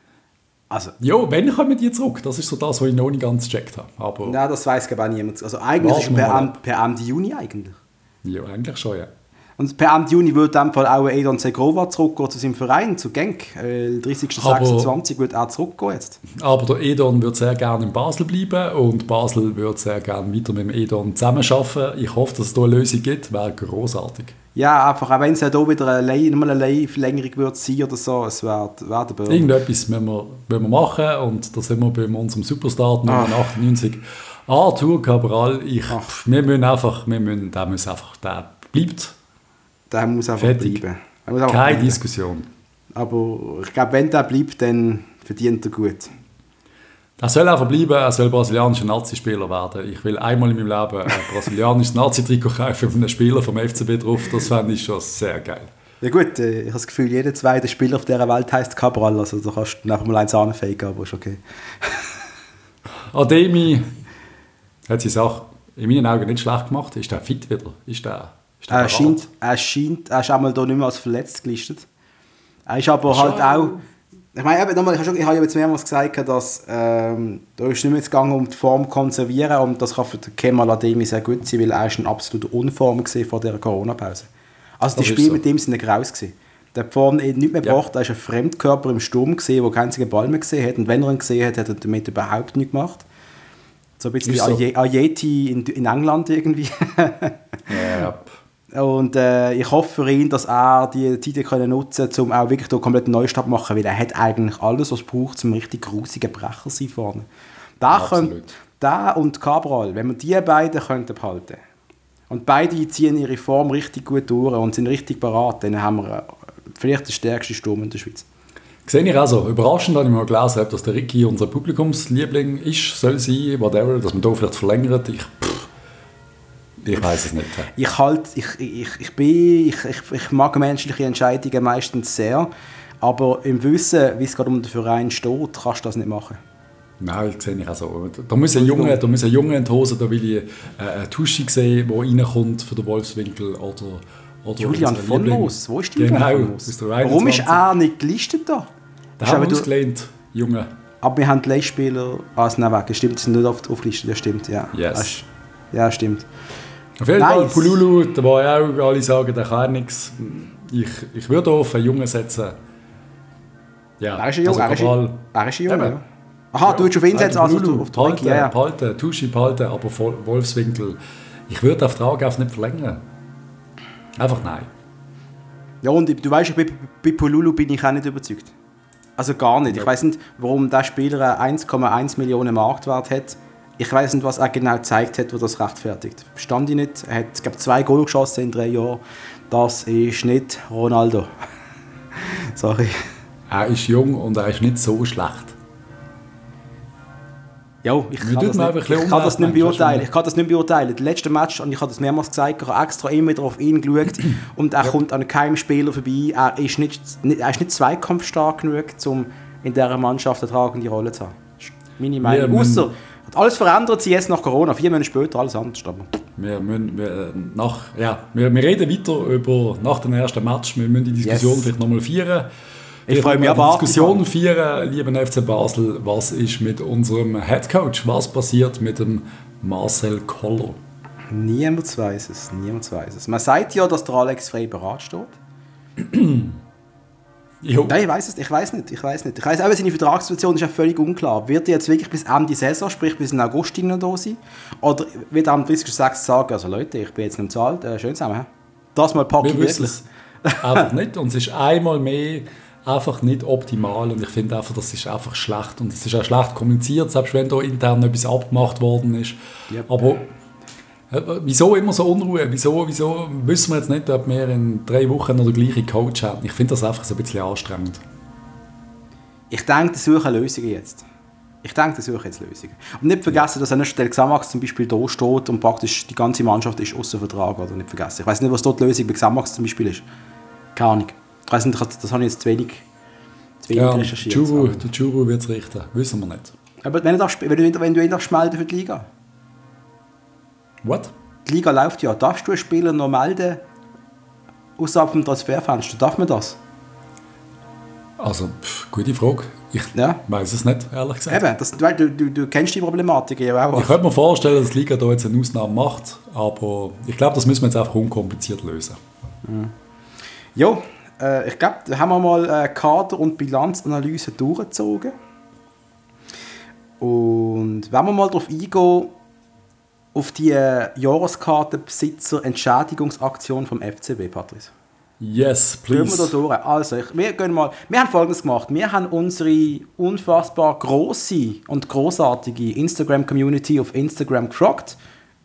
[SPEAKER 1] ja, wenn kommen die zurück? Das ist so das, was ich noch nicht ganz gecheckt habe. Aber
[SPEAKER 2] nein, das weiss glaube ich auch niemand. Also eigentlich ist per Ende Juni eigentlich.
[SPEAKER 1] Ja, eigentlich schon, ja.
[SPEAKER 2] Und per Ende Juni wird in dem Fall auch Edon Segrova zurückgehen zu seinem Verein, zu Genk. 30.26 wird er zurückgehen jetzt.
[SPEAKER 1] Aber der Edon wird sehr gerne in Basel bleiben und Basel wird sehr gerne weiter mit dem Edon zusammenarbeiten. Ich hoffe, dass es da eine Lösung gibt, wäre großartig.
[SPEAKER 2] Ja, einfach, auch wenn es ja hier wieder nochmal eine Leihverlängerung wird sein oder so, es wäre der Burner.
[SPEAKER 1] Irgendetwas müssen wir machen und da sind wir bei unserem Superstar Nummer 98. Arthur Cabral, der bleibt.
[SPEAKER 2] Der muss einfach bleiben.
[SPEAKER 1] Keine Diskussion.
[SPEAKER 2] Aber ich glaube, wenn der bleibt, dann verdient er gut.
[SPEAKER 1] Er soll einfach bleiben, er soll brasilianischer Nazi-Spieler werden. Ich will einmal in meinem Leben ein brasilianisches Nazi-Trikot kaufen von einem Spieler vom FCB drauf. Das fände ich schon sehr geil.
[SPEAKER 2] Ja gut, ich habe das Gefühl, jeder zweite Spieler auf dieser Welt heisst Cabral. Also da kannst du einfach mal eins anfeigen, aber ist okay.
[SPEAKER 1] Ademi hat seine Sache in meinen Augen nicht schlecht gemacht. Ist der fit wieder?
[SPEAKER 2] Er ist einmal hier nicht mehr als verletzt gelistet. Er ist aber halt auch... Ich meine, ich habe jetzt mehrmals gesagt, dass da ist nicht mehr gegangen, um die Form zu konservieren, und das kann für Kemal Ademi sehr gut sein, weil er ist in absoluter Unform vor dieser Corona-Pause. Also die Spiele mit ihm sind graus gewesen. Der hat die Form nicht mehr gebracht, er ist ein Fremdkörper im Sturm gesehen, der keinen einzigen Ball mehr gesehen hat, und wenn er ihn gesehen hat, hat er damit überhaupt nichts gemacht. So ein bisschen wie Ajeti in England irgendwie.
[SPEAKER 1] Ja.
[SPEAKER 2] Und ich hoffe für ihn, dass er die Zeit nutzen kann, um auch wirklich einen kompletten Neustart zu machen, weil er hat eigentlich alles, was es braucht, um ein richtig grusiger Brecher zu sein vorne. Der und Cabral, wenn wir die beiden behalten könnten, und beide ziehen ihre Form richtig gut durch und sind richtig parat, dann haben wir vielleicht den stärksten Sturm in der Schweiz.
[SPEAKER 1] Sehe ich also. Überraschend habe ich mal gelesen, dass der Ricky unser Publikumsliebling ist, soll sein, whatever, dass man da vielleicht verlängert. Ich weiß es nicht. Ich mag menschliche Entscheidungen meistens sehr, aber im Wissen, wie es gerade um den Verein steht, kannst du das nicht machen. Nein, das sehe ich auch so. Da muss ein Junge in die Hose, da will ich eine Tusche sehen, die reinkommt für den Wolfswinkel oder
[SPEAKER 2] Julian von Moos, wo ist die Julian von Moos? Warum ist er nicht gelistet da?
[SPEAKER 1] Da haben wir ausgelehnt, Junge.
[SPEAKER 2] Aber wir haben die Leihspieler weg. Stimmt, die sind nicht aufgelistet, das stimmt, ja.
[SPEAKER 1] Yes.
[SPEAKER 2] Ja, stimmt.
[SPEAKER 1] Auf jeden Fall, Pululu, da war ja auch alle sagen, der kann nichts. Ich würde auf einen Jungen setzen. Ja,
[SPEAKER 2] er ist ein Junge, ja. Aha, du willst auf ihn setzen, also auf den Ricky, ja.
[SPEAKER 1] Tuschi behalten, aber Wolfswinkel. Ich würde den Vertrag einfach nicht verlängern. Einfach nein.
[SPEAKER 2] Ja, und du weißt, bei Pululu bin ich auch nicht überzeugt. Also gar nicht. Ich weiß nicht, warum der Spieler 1,1 Millionen Marktwert hat. Ich weiß nicht, was er genau gezeigt hat, wo das rechtfertigt. Verstand ich nicht. Er hat, glaube 2 Goal geschossen in 3 Jahren. Das ist nicht Ronaldo. Sorry.
[SPEAKER 1] Er ist jung und er ist nicht so schlecht.
[SPEAKER 2] Ja, ich kann das nicht beurteilen. Der letzte Match, und ich habe das mehrmals gesagt, ich habe extra immer wieder auf ihn geschaut und er kommt an keinem Spieler vorbei. Er ist nicht zweikampfstark genug, um in dieser Mannschaft eine tragende Rolle zu haben. Das ist meine Meinung. Ausser, alles verändert sich jetzt nach Corona, 4 Monate später, alles anders.
[SPEAKER 1] Wir reden weiter über nach dem ersten Match. Wir müssen die Diskussion vielleicht nochmal feiern.
[SPEAKER 2] Ich freue mich
[SPEAKER 1] aber. Diskussion feiern, lieber FC Basel. Was ist mit unserem Headcoach? Was passiert mit dem Marcel Koller?
[SPEAKER 2] Niemand weiß es. Man sagt ja, dass der Alex frei bereit steht. Nein, ich weiß nicht. Ich weiss auch, seine Vertragssituation ist ja völlig unklar. Wird er jetzt wirklich bis Ende Saison, sprich bis in August da sein? Oder wird er am 30.06. sagen, also Leute, ich bin jetzt nicht bezahlt, schön zusammen. Das mal packe ich wirklich.
[SPEAKER 1] Einfach nicht. Und es ist einmal mehr einfach nicht optimal. Und ich finde einfach, das ist einfach schlecht. Und es ist auch schlecht kommuniziert, selbst wenn da intern etwas abgemacht worden ist. Yep. Aber wieso immer so Unruhe? Wieso wissen wir jetzt nicht, ob wir in 3 Wochen noch den gleichen Coach haben? Ich finde das einfach so ein bisschen anstrengend.
[SPEAKER 2] Ich denke, die suchen Lösungen jetzt. Und nicht vergessen, dass an der Stelle Xamax zum Beispiel da steht und praktisch die ganze Mannschaft ist außer Vertrag. Oder nicht vergessen. Ich weiß nicht, was dort die Lösung bei Xamax zum Beispiel ist. Keine Ahnung. Ich weiß nicht, das habe ich jetzt zu wenig recherchiert.
[SPEAKER 1] Der Juru wird es richten. Wissen wir nicht.
[SPEAKER 2] Aber wenn du ihn darfst melden für die Liga.
[SPEAKER 1] What?
[SPEAKER 2] Die Liga läuft ja. Darfst du einen Spieler noch melden außerhalb vom Transferfenster? Darf man das?
[SPEAKER 1] Also, gute Frage. Ich weiß es nicht, ehrlich gesagt.
[SPEAKER 2] Eben, du kennst die Problematik ja auch.
[SPEAKER 1] Ich könnte mir vorstellen, dass die Liga da jetzt eine Ausnahme macht, aber ich glaube, das müssen wir jetzt einfach unkompliziert lösen.
[SPEAKER 2] Ja, ich glaube, da haben wir mal Kader- und Bilanzanalyse durchgezogen. Und wenn wir mal darauf eingehen, auf die Jahreskartenbesitzer-Entschädigungsaktion vom FCB, Patrice.
[SPEAKER 1] Yes, please.
[SPEAKER 2] Gehen wir da durch. Also, wir haben Folgendes gemacht. Wir haben unsere unfassbar grosse und grossartige Instagram-Community auf Instagram gefragt,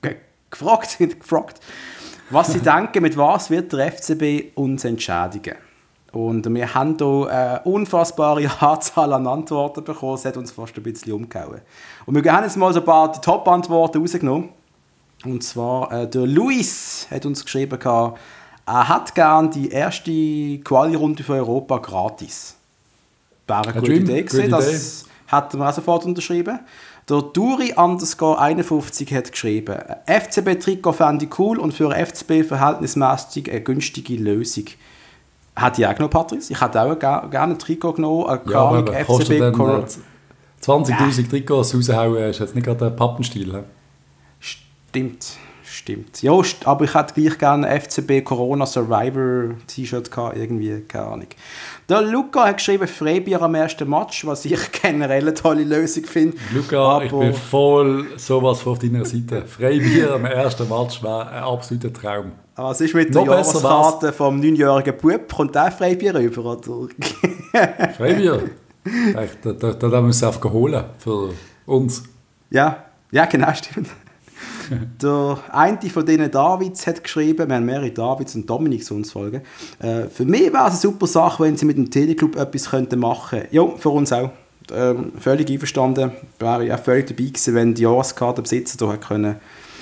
[SPEAKER 2] was sie denken, mit was wird der FCB uns entschädigen. Und wir haben hier eine unfassbare Anzahl an Antworten bekommen. Es hat uns fast ein bisschen umgehauen. Und wir haben jetzt mal so ein paar die Top-Antworten rausgenommen. Und zwar, der Luis hat uns geschrieben, er hat gerne die erste Quali-Runde für Europa gratis. Wäre eine gute Idee gewesen. Das hat er auch sofort unterschrieben. Der Duri_51 hat geschrieben, FCB-Trikot fände ich cool und für FCB verhältnismäßig eine günstige Lösung. Hätte ich auch genommen, Patrice. Ich hätte auch gerne ein Trikot genommen.
[SPEAKER 1] FCB 20'000 Trikots raushauen, ist jetzt nicht gerade ein Pappenstil. He?
[SPEAKER 2] Stimmt. Ja, aber ich hätte gleich gerne ein FCB Corona Survivor T-Shirt gehabt, irgendwie, keine Ahnung. Der Luca hat geschrieben, Freibier am ersten Match, was ich generell eine tolle Lösung finde.
[SPEAKER 1] Luca, ich bin voll sowas auf deiner Seite. Freibier am ersten Match wäre ein absoluter Traum.
[SPEAKER 2] Was ist mit der Jahreskarte vom 9-jährigen Bub? Kommt der Freibier rüber? Oder?
[SPEAKER 1] Freibier? Da müssen wir einfach holen für uns.
[SPEAKER 2] Ja, genau, stimmt. Der eine von denen, Davids, hat geschrieben, wir haben mehrere Davids und Dominiks uns folgen. Für mich wäre es eine super Sache, wenn sie mit dem Teleclub etwas machen könnten. Ja, für uns auch. Völlig einverstanden. Wäre ich auch völlig dabei gewesen, wenn die Jahreskartenbesitzer da können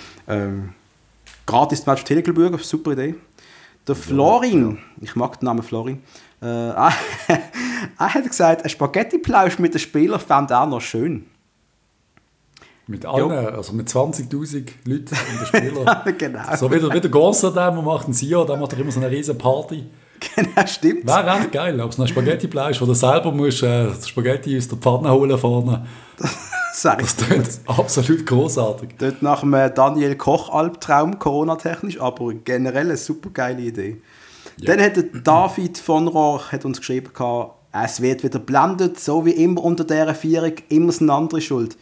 [SPEAKER 2] gratis Match Teleclub buchen. Super Idee. Der Florin, ich mag den Namen Florin, er hat gesagt, ein Spaghetti-Plausch mit den Spielern fände er noch schön.
[SPEAKER 1] Mit allen, also mit 20'000 Leuten und den Spielern.
[SPEAKER 2] Genau.
[SPEAKER 1] So wie der Gonzer, der macht ein Sion, der macht doch immer so eine riesen Party.
[SPEAKER 2] Genau, stimmt.
[SPEAKER 1] Wäre echt geil, ob es noch Spaghetti-Plausch, wo du selber musst, Spaghetti aus der Pfanne holen vorne. Das klingt absolut großartig.
[SPEAKER 2] Dort nach einem Daniel Koch-Albtraum, Corona-technisch, aber generell eine super geile Idee. Ja. Dann hat David von Rohr hat uns geschrieben, es wird wieder blendet, so wie immer unter dieser Vierung, immer eine andere Schuld.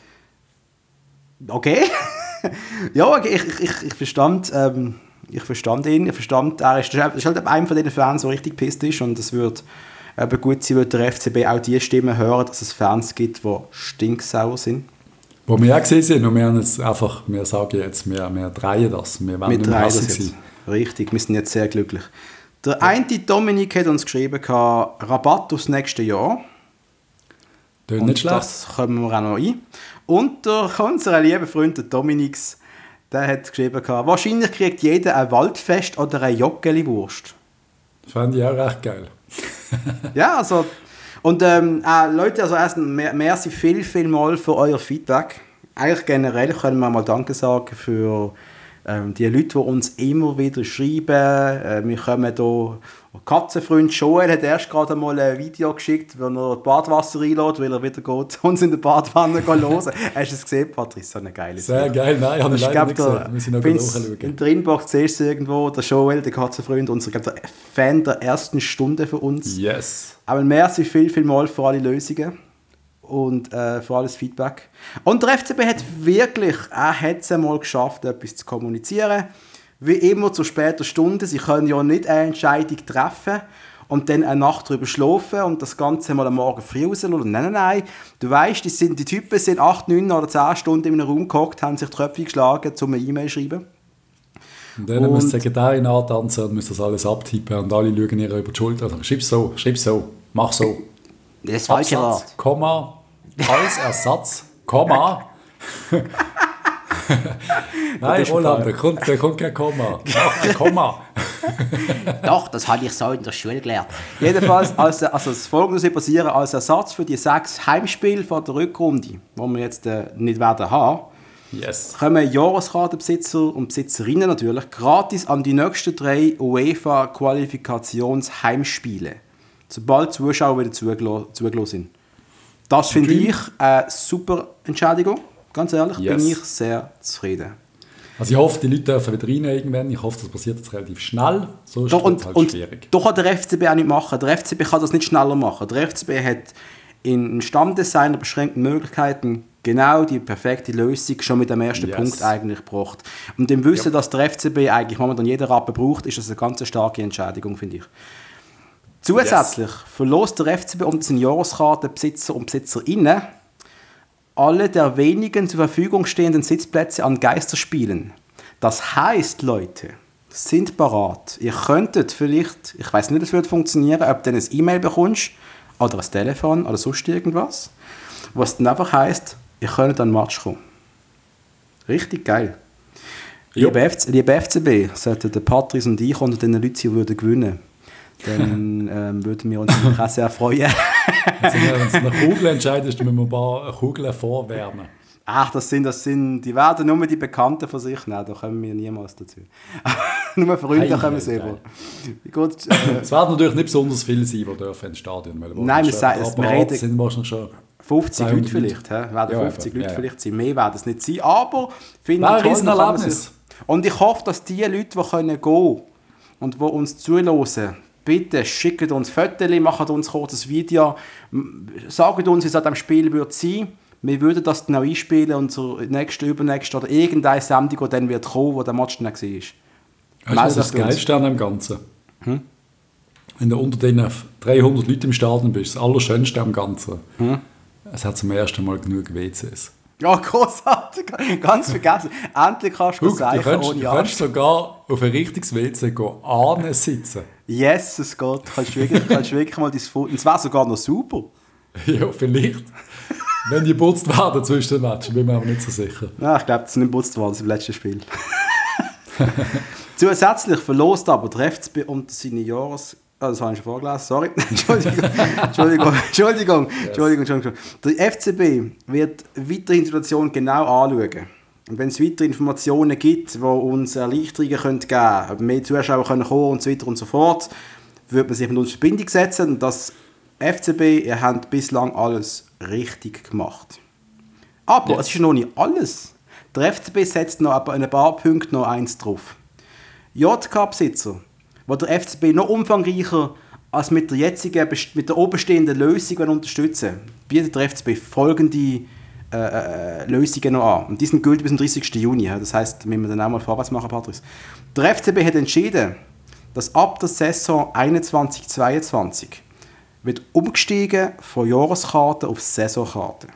[SPEAKER 2] Okay. Ja, ich verstand ihn. Ich verstand, er ist halt einer von den Fans, der richtig pisst ist. Und es wird gut sein, wird der FCB auch die Stimmen hören, dass es Fans gibt, die stinksauer sind.
[SPEAKER 1] Wo wir auch gesehen sind, und wir haben jetzt einfach, wir sagen jetzt, wir drehen das. Wir werden nicht mehr hässlich sein.
[SPEAKER 2] Richtig, wir sind jetzt sehr glücklich. Der eine Dominik hat uns geschrieben, Rabatt aufs nächste Jahr.
[SPEAKER 1] Tönt nicht schlecht.
[SPEAKER 2] Das kommen wir auch noch ein. Und unser lieber Freund der Dominix, der hat geschrieben, wahrscheinlich kriegt jeder ein Waldfest oder eine Joggeli-Wurst.
[SPEAKER 1] Das fand ich auch recht geil.
[SPEAKER 2] Ja, also, und Leute, also erst merci viel mal für euer Feedback. Eigentlich generell können wir mal Danke sagen für die Leute, die uns immer wieder schreiben. Wir kommen hier, Katzenfreund Joel hat erst gerade mal ein Video geschickt, wo er Badwasser einlädt, weil er wieder geht, uns in der Badwanne hören. Hast du es gesehen, Patrice? So eine geile
[SPEAKER 1] Sache. Sehr geil, nein, habe ich leider nicht gesehen. Wir müssen noch nachschauen.
[SPEAKER 2] In der Inbox siehst du irgendwo, der Joel, der Katzenfreund, unser Fan der ersten Stunde für uns.
[SPEAKER 1] Yes.
[SPEAKER 2] Aber merci viel mal für alle Lösungen und für alles Feedback. Und der FCB hat es einmal geschafft, etwas zu kommunizieren. Wie immer zur späten Stunde. Sie können ja nicht eine Entscheidung treffen und dann eine Nacht drüber schlafen und das Ganze mal am Morgen früh rauslassen. Nein. Du weißt, die Typen sind 8, 9 oder 10 Stunden in einem Raum gehockt, haben sich die Köpfe geschlagen, um eine E-Mail zu schreiben.
[SPEAKER 1] Und dann muss die Sekretärin antanzen und muss das alles abtippen und alle schauen ihr über die Schulter. Also, schreib so, mach so.
[SPEAKER 2] Das falsche Wort.
[SPEAKER 1] Komma, als Ersatz, Komma. Nein, Roland, da kommt kein Komma. Mach ein Komma.
[SPEAKER 2] Doch, das habe ich so in der Schule gelernt. Jedenfalls, das Folgende soll passieren, als Ersatz für die 6 Heimspiele von der Rückrunde, die wir jetzt nicht werden haben,
[SPEAKER 1] yes,
[SPEAKER 2] kommen Jahreskartenbesitzer und Besitzerinnen natürlich gratis an die nächsten 3 UEFA-Qualifikationsheimspiele, sobald Zuschauer wieder zugelassen sind. Das finde ich eine super Entschädigung. Ganz ehrlich, bin ich sehr zufrieden.
[SPEAKER 1] Also ich hoffe, die Leute dürfen wieder rein irgendwann. Ich hoffe, das passiert jetzt relativ schnell. So ist es halt schwierig.
[SPEAKER 2] Doch kann der FCB auch nicht machen. Der FCB kann das nicht schneller machen. Der FCB hat in Stammdesign der beschränkten Möglichkeiten genau die perfekte Lösung schon mit dem ersten Punkt eigentlich gebracht. Und im Wissen, dass der FCB eigentlich momentan jeden Rappen braucht, ist das eine ganz starke Entscheidung, finde ich. Zusätzlich verlost der FCB unter seinen Jahreskartenbesitzer und Besitzerinnen alle der wenigen zur Verfügung stehenden Sitzplätze an Geisterspielen. Das heisst, Leute, sind parat. Ihr könntet vielleicht, ich weiß nicht, ob es wird funktionieren, ob du ein E-Mail bekommst oder ein Telefon oder sonst irgendwas, was dann einfach heisst, ihr könnt an den Match kommen. Richtig geil. Liebe FCB, sollten der Patrice und ich unter den Leuten würden gewinnen, dann würden wir uns auch sehr freuen.
[SPEAKER 1] Wenn es eine Kugel entscheidet, müssen wir ein paar Kugeln vorwärmen.
[SPEAKER 2] Ach, die werden nur die Bekannten von sich nehmen, da kommen wir niemals dazu. Nur Freunde kommen sie über.
[SPEAKER 1] Es werden natürlich nicht besonders viele sein, die dürfen ins Stadion.
[SPEAKER 2] Nein, wir reden
[SPEAKER 1] sind wahrscheinlich schon
[SPEAKER 2] 50 Leute vielleicht. Werden 50 Leute vielleicht sein. Mehr werden es nicht sein, aber finde ich
[SPEAKER 1] toll. Ein Erlebnis.
[SPEAKER 2] Und ich hoffe, dass die Leute, die gehen können und die uns zuhören, bitte schickt uns Fotos, macht uns kurz ein Video, sagt uns, wie es an diesem Spiel wird sein. Wir würden das dann auch einspielen, unsere nächste, übernächste oder irgendeine Sendung, die dann wird kommen, wo der Match dann war.
[SPEAKER 1] Weißt du, was das Geilste an dem Ganzen? Wenn du unter den 300 Leuten im Stadion bist, das Allerschönste am Ganzen. Es hat zum ersten Mal genug WCs.
[SPEAKER 2] Ja, großartig. Ganz vergessen. Endlich kannst du sagen,
[SPEAKER 1] ohne Du kannst sogar auf ein richtiges WC sitzen.
[SPEAKER 2] Yes, es geht. Du kannst wirklich mal dein Foto... Und es wäre sogar noch super.
[SPEAKER 1] Ja, vielleicht. Wenn die geputzt werden zwischen den Matchen, bin ich mir aber nicht so sicher.
[SPEAKER 2] Ja, ich glaube, es ist nicht geputzt worden im letzten Spiel. Zusätzlich verlost aber der FCB unter seine das habe ich schon vorgelesen, sorry. Entschuldigung. Der FCB wird weiterhin die Situation genau anschauen. Und wenn es weitere Informationen gibt, die uns Erleichterungen geben können, ob mehr Zuschauer kommen und so weiter und so fort, wird man sich mit uns in Verbindung setzen. Und das FCB, ihr habt bislang alles richtig gemacht. Aber es ist noch nicht alles. Der FCB setzt noch an ein paar Punkten noch eins drauf. JK-Besitzer, wo der FCB noch umfangreicher als mit der oberstehenden Lösung unterstützen, bietet der FCB folgende Lösungen noch an. Und die sind gültig bis zum 30. Juni. Das heisst, wenn wir dann auch mal vorwärts machen, Patrice. Der FCB hat entschieden, dass ab der Saison 21/22 wird umgestiegen von Jahreskarten auf Saisonkarten.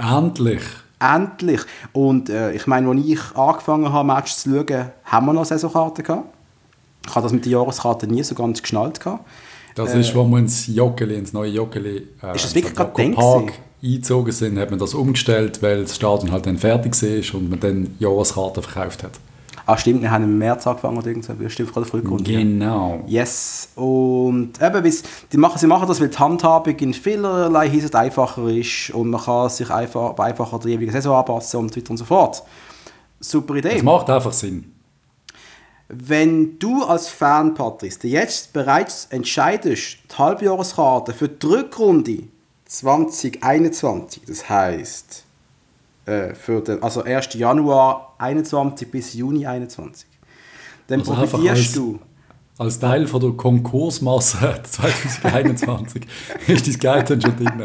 [SPEAKER 2] Endlich! Und ich meine, als ich angefangen habe, Matches zu schauen, haben wir noch Saisonkarten gehabt. Ich habe das mit der Jahreskarte nie so ganz geschnallt gehabt.
[SPEAKER 1] Das ist, wo wir ins neue Joggeli
[SPEAKER 2] ist das wirklich gerade
[SPEAKER 1] Park eingezogen sind, hat man das umgestellt, weil das Stadion halt dann fertig war und man dann Jahreskarten verkauft hat.
[SPEAKER 2] Ah stimmt, wir haben im März angefangen oder irgendwas. Stimmt, gerade Frühgrund.
[SPEAKER 1] Genau.
[SPEAKER 2] Yes. Und eben, sie machen das, weil die Handhabung in vielerlei Hinsicht einfacher ist und man kann sich einfacher der jeweiligen Saison anpassen und so weiter und so fort. Super Idee.
[SPEAKER 1] Das macht einfach Sinn.
[SPEAKER 2] Wenn du als Fan, Patrice, jetzt bereits entscheidest, die Halbjahreskarte für die Rückrunde 2021, das heisst für den, also 1. Januar 21 bis Juni 21, dann
[SPEAKER 1] also
[SPEAKER 2] profitierst du.
[SPEAKER 1] Als Teil von der Konkursmasse 2021 ist dein Geld dann schon drin.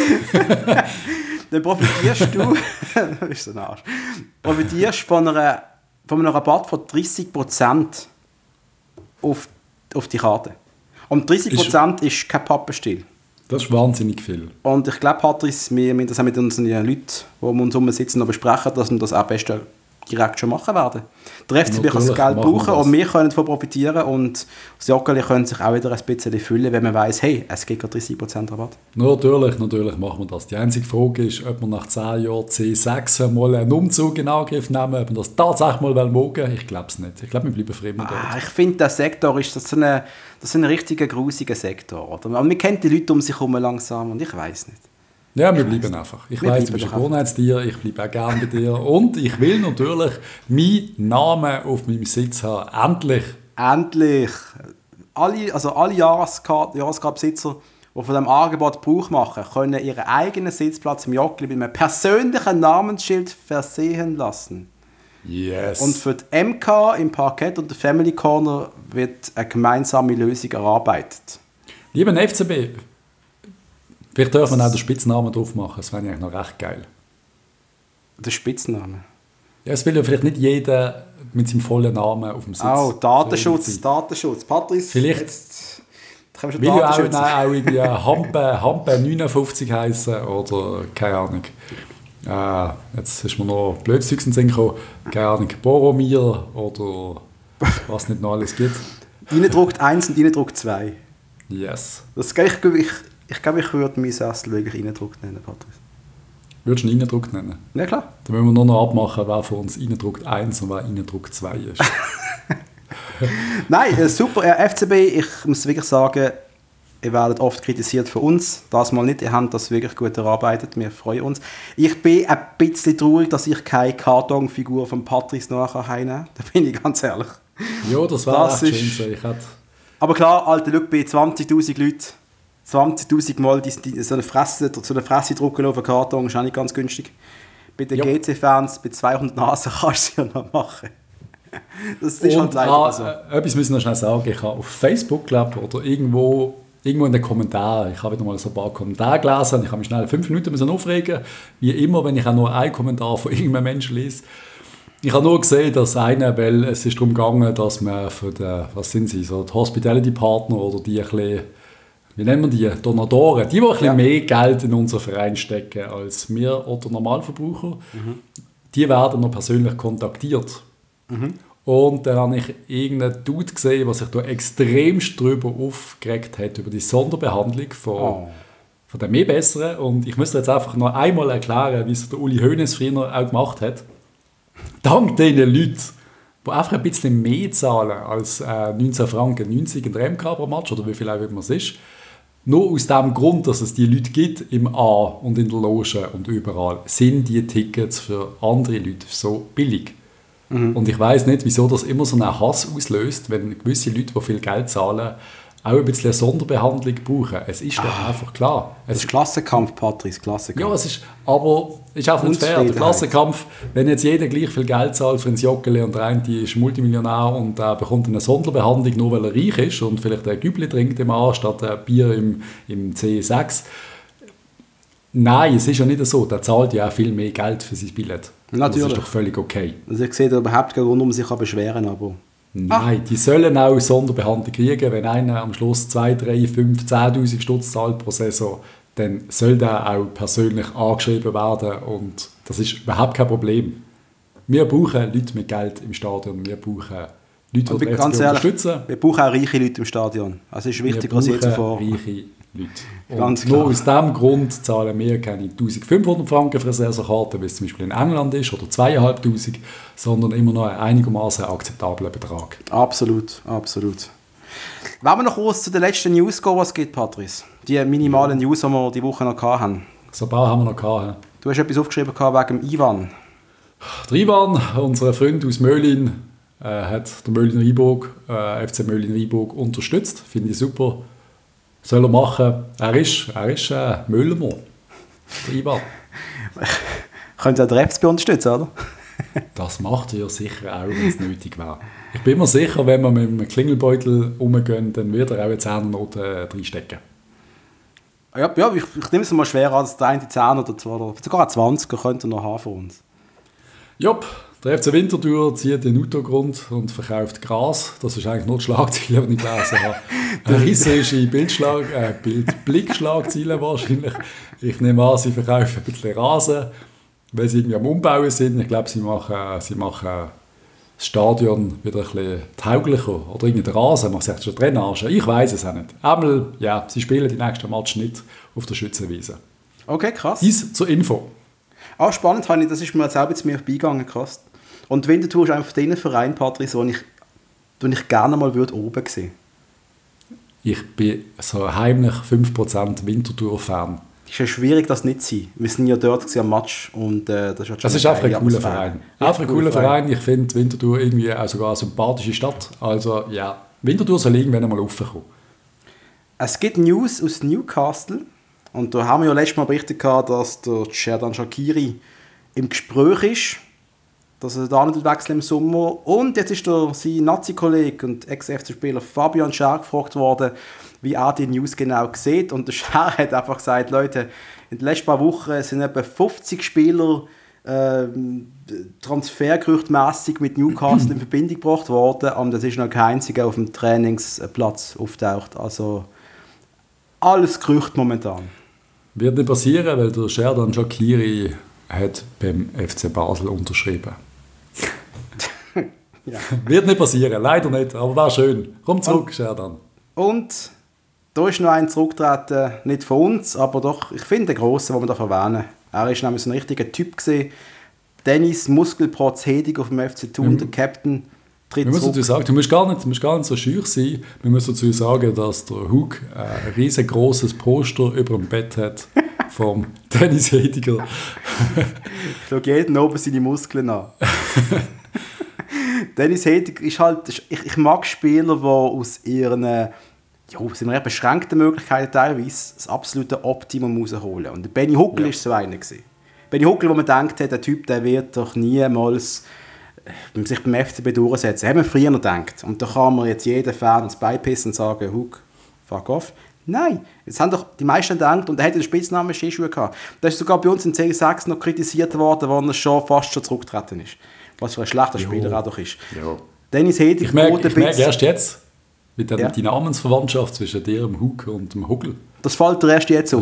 [SPEAKER 2] Dann profitierst du ist so ein Arsch, profitierst von einem Rabatt von 30% auf die Karte. Und 30% ist kein Pappenstiel.
[SPEAKER 1] Das ist wahnsinnig viel.
[SPEAKER 2] Und ich glaube, Patrice, wir das auch mit unseren Leuten, die um uns herum sitzen, noch besprechen, dass wir das am besten direkt schon machen werden. Der FCB kann das Geld brauchen und wir können davon profitieren und das Joggeli können sich auch wieder ein bisschen füllen, wenn man weiss, hey, es gibt gerade 30% Rabatt.
[SPEAKER 1] Natürlich machen wir das. Die einzige Frage ist, ob wir nach 10 Jahren C6 mal einen Umzug in Angriff nehmen, ob wir das tatsächlich mal mögen. Ich glaube es nicht. Ich glaube, wir bleiben für immer dort.
[SPEAKER 2] Ich finde, der Sektor ist so ein richtiger grusiger Sektor. Oder? Aber man kennt die Leute um sich herum langsam und ich weiss nicht.
[SPEAKER 1] Ja, wir bleiben einfach. Ich weiss, du bist ein Gewohnheitstier, ich bleibe auch gerne bei dir. Und ich will natürlich meinen Namen auf meinem Sitz haben. Endlich!
[SPEAKER 2] Alle Jahreskartenbesitzer, die von diesem Angebot Gebrauch machen, können ihren eigenen Sitzplatz im Joggeli mit einem persönlichen Namensschild versehen lassen.
[SPEAKER 1] Yes.
[SPEAKER 2] Und für die MK im Parkett und der Family Corner wird eine gemeinsame Lösung erarbeitet.
[SPEAKER 1] Lieber FCB, vielleicht dürfen wir auch den Spitznamen drauf machen, das wäre eigentlich noch recht geil.
[SPEAKER 2] Der Spitzname?
[SPEAKER 1] Ja, es will ja vielleicht nicht jeder mit seinem vollen Namen auf dem Sitz.
[SPEAKER 2] Oh, Datenschutz. Patrice,
[SPEAKER 1] vielleicht
[SPEAKER 2] jetzt können wir schon
[SPEAKER 1] will ja
[SPEAKER 2] Datenschutz.
[SPEAKER 1] auch irgendwie Hampe 59 heißen oder keine Ahnung. Jetzt ist mir noch Blödsinn in den Sinn gekommen. Keine Ahnung, Boromir oder was nicht noch alles gibt.
[SPEAKER 2] Reindruckt 1 und reindruckt 2.
[SPEAKER 1] Yes.
[SPEAKER 2] Ich glaube, ich würde meinen Sessel wirklich reindruckt nennen, Patrice.
[SPEAKER 1] Würdest du ihn Reindruck nennen?
[SPEAKER 2] Ja, klar.
[SPEAKER 1] Dann müssen wir nur noch abmachen, wer von uns Reindruck 1 und wer Reindruck 2 ist.
[SPEAKER 2] Nein, super. FCB, ich muss wirklich sagen, ihr werdet oft kritisiert für uns. Das mal nicht, ihr habt das wirklich gut erarbeitet. Wir freuen uns. Ich bin ein bisschen traurig, dass ich keine Kartonfigur von Patrice nachher heimnehme. Da bin ich ganz ehrlich.
[SPEAKER 1] Ja, das war echt schön.
[SPEAKER 2] Aber klar, Alter, schau, bei 20'000 Leuten, 20'000 Mal so eine Fresse drucken auf einen Karton ist auch nicht ganz günstig. Bei den GC-Fans, bei 200 Nasen kannst du es ja noch machen. Das ist halt leider so.
[SPEAKER 1] Etwas müssen wir noch schnell sagen. Ich habe auf Facebook, glaube oder irgendwo in den Kommentaren, ich habe wieder mal so ein paar Kommentare gelesen, ich habe mich schnell 5 Minuten aufregen, wie immer, wenn ich auch nur einen Kommentar von irgendeinem Menschen lese. Ich habe nur gesehen, dass weil es ist darum gegangen, dass man für die Hospitality-Partner oder die ein bisschen, wie nennen wir die, Donatoren, die ein bisschen mehr Geld in unseren Verein stecken als wir oder Normalverbraucher, die werden noch persönlich kontaktiert. Und dann habe ich irgendeinen Dude gesehen, der sich da extremst darüber aufgeregt hat, über die Sonderbehandlung von den mehr Besseren. Und ich müsste jetzt einfach noch einmal erklären, wie es der Uli Hoeneß früher auch gemacht hat. Dank diesen Leuten, die einfach ein bisschen mehr zahlen als 19 Franken 90 in der MK pro Match, oder wie viel auch immer es ist, nur aus dem Grund, dass es die Leute gibt im A und in der Loge und überall, sind die Tickets für andere Leute so billig. Und ich weiss nicht, wieso das immer so einen Hass auslöst, wenn gewisse Leute, die viel Geld zahlen, auch ein bisschen eine Sonderbehandlung brauchen. Es ist doch einfach klar.
[SPEAKER 2] Es ist Klassenkampf, Patrice, Klassenkampf.
[SPEAKER 1] Ja, es ist auch nicht fair. Der Klassenkampf, wenn jetzt jeder gleich viel Geld zahlt für ein Joggeli und der eine ist Multimillionär und bekommt eine Sonderbehandlung, nur weil er reich ist und vielleicht ein Gübli trinkt im A statt ein Bier im C6. Nein, es ist ja nicht so. Der zahlt ja auch viel mehr Geld für sein Billett.
[SPEAKER 2] Natürlich.
[SPEAKER 1] Das ist doch völlig okay.
[SPEAKER 2] Also ich sehe da überhaupt keinen Grund, um sich beschweren, aber...
[SPEAKER 1] Nein, die sollen auch Sonderbehandlung kriegen. Wenn einer am Schluss 2, 3, 5, 10'000 Stutz zahlt pro Saison, dann soll der auch persönlich angeschrieben werden und das ist überhaupt kein Problem. Wir brauchen Leute mit Geld im Stadion, wir brauchen Leute, die
[SPEAKER 2] den FCB unterstützen. Wir brauchen auch reiche Leute im Stadion. Also ist wichtiger als je zuvor.
[SPEAKER 1] Reiche Leute.
[SPEAKER 2] Ganz
[SPEAKER 1] nur aus diesem Grund zahlen wir keine 1500 Franken für eine Saisonkarte, wie es zum Beispiel in England ist, oder 2500, sondern immer noch einen einigermaßen akzeptablen Betrag.
[SPEAKER 2] Absolut, absolut. Wollen wir noch kurz zu den letzten News gehen, was es gibt, Patrice? Die minimalen News, die wir die Woche noch hatten.
[SPEAKER 1] So ein paar haben wir noch gehabt.
[SPEAKER 2] Du hast etwas aufgeschrieben wegen dem Ivan.
[SPEAKER 1] Der Ivan, unser Freund aus Möllin, hat der FC Möllin-Rheinburg unterstützt. Finde ich super. Soll er machen. Er ist Müllermann. Der Ivan.
[SPEAKER 2] Könnte er den FCB unterstützen, oder?
[SPEAKER 1] Das macht er sicher auch, wenn es nötig wäre. Ich bin mir sicher, wenn wir mit einem Klingelbeutel umgehen, dann wird er auch eine 10er-Note reinstecken.
[SPEAKER 2] Ja, ich nehme es mal schwer an, dass der eine 10 oder 2 oder sogar 20 könnte er noch haben von uns.
[SPEAKER 1] Jupp, der FC Winterthur zieht den Autogrund und verkauft Gras. Das ist eigentlich nur die Schlagzeile, die ich gelesen habe. Eine rissische Blickschlagzeile wahrscheinlich. Ich nehme an, sie verkaufen ein bisschen Rasen, weil sie irgendwie am Umbauen sind. Ich glaube, sie machen das Stadion wieder ein bisschen tauglicher. Oder irgendein Rasen, man sagt schon Drainage. Ich weiß es auch nicht. Einmal, ja, sie spielen die nächsten Match nicht auf der Schützenwiese.
[SPEAKER 2] Okay, krass.
[SPEAKER 1] Dies zur Info.
[SPEAKER 2] Ah, spannend, das ist mir jetzt auch jetzt mir vorbeigegangen, krass. Und Winterthur ist einfach der Verein, Patrice, den ich gerne mal oben sehen.
[SPEAKER 1] Ich bin so heimlich 5% Winterthur-Fan.
[SPEAKER 2] Es ist ja schwierig, das nicht zu sein. Wir sind ja dort am Match und das ist
[SPEAKER 1] einfach ein cooler Verein. Einfach ein cooler Verein. Ich finde Winterthur irgendwie auch sogar eine sympathische Stadt. Also ja, Winterthur soll irgendwann einmal raufkommen.
[SPEAKER 2] Es gibt News aus Newcastle. Und da haben wir ja letztes Mal berichtet, dass der Xherdan Shaqiri im Gespräch ist. dass er da nicht wechseln im Sommer. Und jetzt ist sein Nazi-Kollege und Ex-FC-Spieler Fabian Schär gefragt worden, wie er die News genau sieht. Und der Schär hat einfach gesagt, Leute, in den letzten paar Wochen sind etwa 50 Spieler transfergerüchtmässig mit Newcastle in Verbindung gebracht worden. Und es ist noch kein einziger auf dem Trainingsplatz auftaucht. Also alles Gerücht momentan.
[SPEAKER 1] Wird nicht passieren, weil der Sherdan Shaqiri hat beim FC Basel unterschrieben. Ja. Wird nicht passieren, leider nicht, aber war schön. Komm zurück, Sherdan.
[SPEAKER 2] Und da ist noch ein zurückgetreten, nicht von uns, aber doch, ich finde, den Grossen, den wir da erwähnen. Er war nämlich so ein richtiger Typ gewesen. Dennis Muskelprotz Hediger vom FC Thun, der Captain, tritt zurück.
[SPEAKER 1] Du musst gar nicht so schüch sein. Wir müssen dazu sagen, dass der Hug ein riesengroßes Poster über dem Bett hat vom Dennis Hediger.
[SPEAKER 2] Schau jeden oben seine Muskeln an. Dennis Hediger ist halt, ich mag Spieler, die aus ihren sind eher beschränkten Möglichkeiten teilweise das absolute Optimum rausholen. Und Benny Huckel war so einer gewesen. Benny Huckel, wo man denkt, der Typ, der wird doch niemals sich beim FCB durchsetzen. Das haben wir früher noch gedacht. Und da kann man jetzt jeden Fan ins Beipissen und sagen, Huck, fuck off. Nein, jetzt haben doch die meisten gedacht, und er hatte den Spitznamen Skischuhe gehabt. Das ist sogar bei uns in C6 noch kritisiert worden, wo er fast schon zurückgetreten ist. Was für ein schlechter Spieler er doch ist.
[SPEAKER 1] Jo.
[SPEAKER 2] Dennis Hedig,
[SPEAKER 1] ich merke erst jetzt, mit die Namensverwandtschaft zwischen dir, dem Huck und dem Huckel.
[SPEAKER 2] Das fällt dir erst jetzt auf.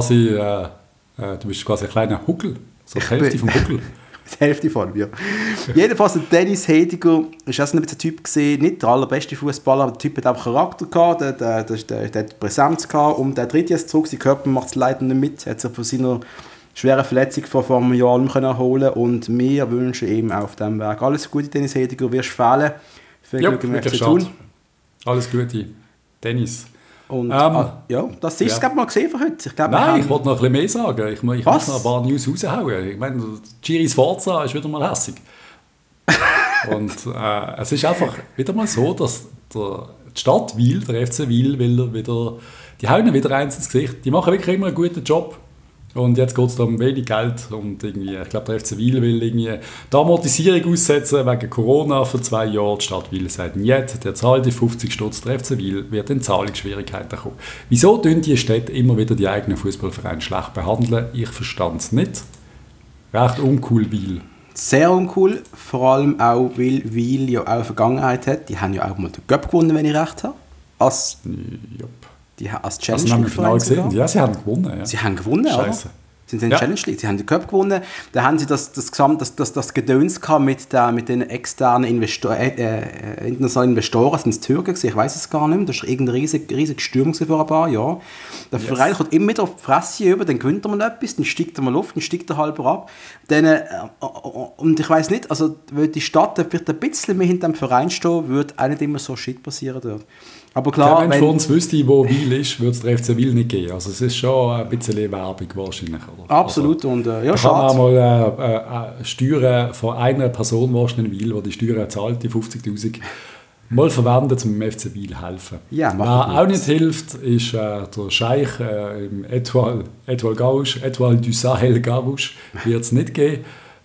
[SPEAKER 1] Du bist quasi ein kleiner Huckel, so die Hälfte vom Huckel.
[SPEAKER 2] Die Hälfte von mir. Jedenfalls, der Dennis Hediger war auch ein Typ gewesen, nicht der allerbeste Fußballer, aber der Typ hat auch Charakter gehabt, der hat Präsenz gehabt, und der tritt jetzt zurück, sein Körper macht es leider nicht mit, hat sich von seiner schweren Verletzung vor einem Jahr nicht erholen, und wir wünschen ihm auf diesem Weg alles Gute, Dennis Hediger, du wirst fehlen. Viel Glück im FC Thun.
[SPEAKER 1] Alles Gute, Dennis.
[SPEAKER 2] Und, das ist es, glaube ich, mal gesehen für heute.
[SPEAKER 1] Ich wollte noch ein bisschen mehr sagen. Ich muss noch ein paar News raushauen. Ich meine, Giri Sforza ist wieder mal hässig. Und es ist einfach wieder mal so, dass die Stadt Wil, der FC Wil, die hauen wieder eins ins Gesicht. Die machen wirklich immer einen guten Job. Und jetzt geht es da um wenig Geld. Und irgendwie, ich glaube, der FC Wil will irgendwie die Amortisierung aussetzen wegen Corona für 2 Jahre. Die Stadt Wil sagt nicht, der zahlt die 50 Stutz. Der FC Wil wird in Zahlungsschwierigkeiten kommen. Wieso tun die Städte immer wieder die eigenen Fußballvereine schlecht behandeln? Ich verstand es nicht. Recht uncool, Wil.
[SPEAKER 2] Sehr uncool, vor allem auch, weil Wil ja auch eine Vergangenheit hat. Die haben ja auch mal den Cup gewonnen, wenn ich recht habe. Als Challenge League
[SPEAKER 1] genau gesehen. Ja, sie haben gewonnen. Ja.
[SPEAKER 2] Sie haben gewonnen,
[SPEAKER 1] Scheiße.
[SPEAKER 2] Oder? Sie sind in Challenge League, sie haben den Cup gewonnen. Da haben sie das Gedöns gehabt mit den externen internationalen Investoren. Das sind es Türken, ich weiß es gar nicht mehr. Das war irgendeine riesige Stürmung vor ein paar Jahren. Der Verein kommt immer wieder auf die Fresse über, dann gewinnt er mal etwas, dann steigt er mal auf, dann steigt er halber ab. Und ich weiß nicht, also weil die Stadt wird ein bisschen mehr hinter dem Verein stehen, würde auch nicht immer so Shit passieren dort. Aber klar,
[SPEAKER 1] kein Mensch von uns wüsste, wo Wil ist, würde es der FC Wil nicht geben. Also es ist schon ein bisschen Werbung wahrscheinlich. Oder?
[SPEAKER 2] Absolut.
[SPEAKER 1] Also,
[SPEAKER 2] und
[SPEAKER 1] schade. Man kann auch mal Steuern von einer Person wahrscheinlich in Wil, die die Steuern zahlt, die 50'000, mal verwenden, um dem FC Wil zu helfen.
[SPEAKER 2] Ja,
[SPEAKER 1] wer auch nicht hilft, ist der Scheich Etoile Garouche, Etoile du Sahel Garouche, wird es nicht geben.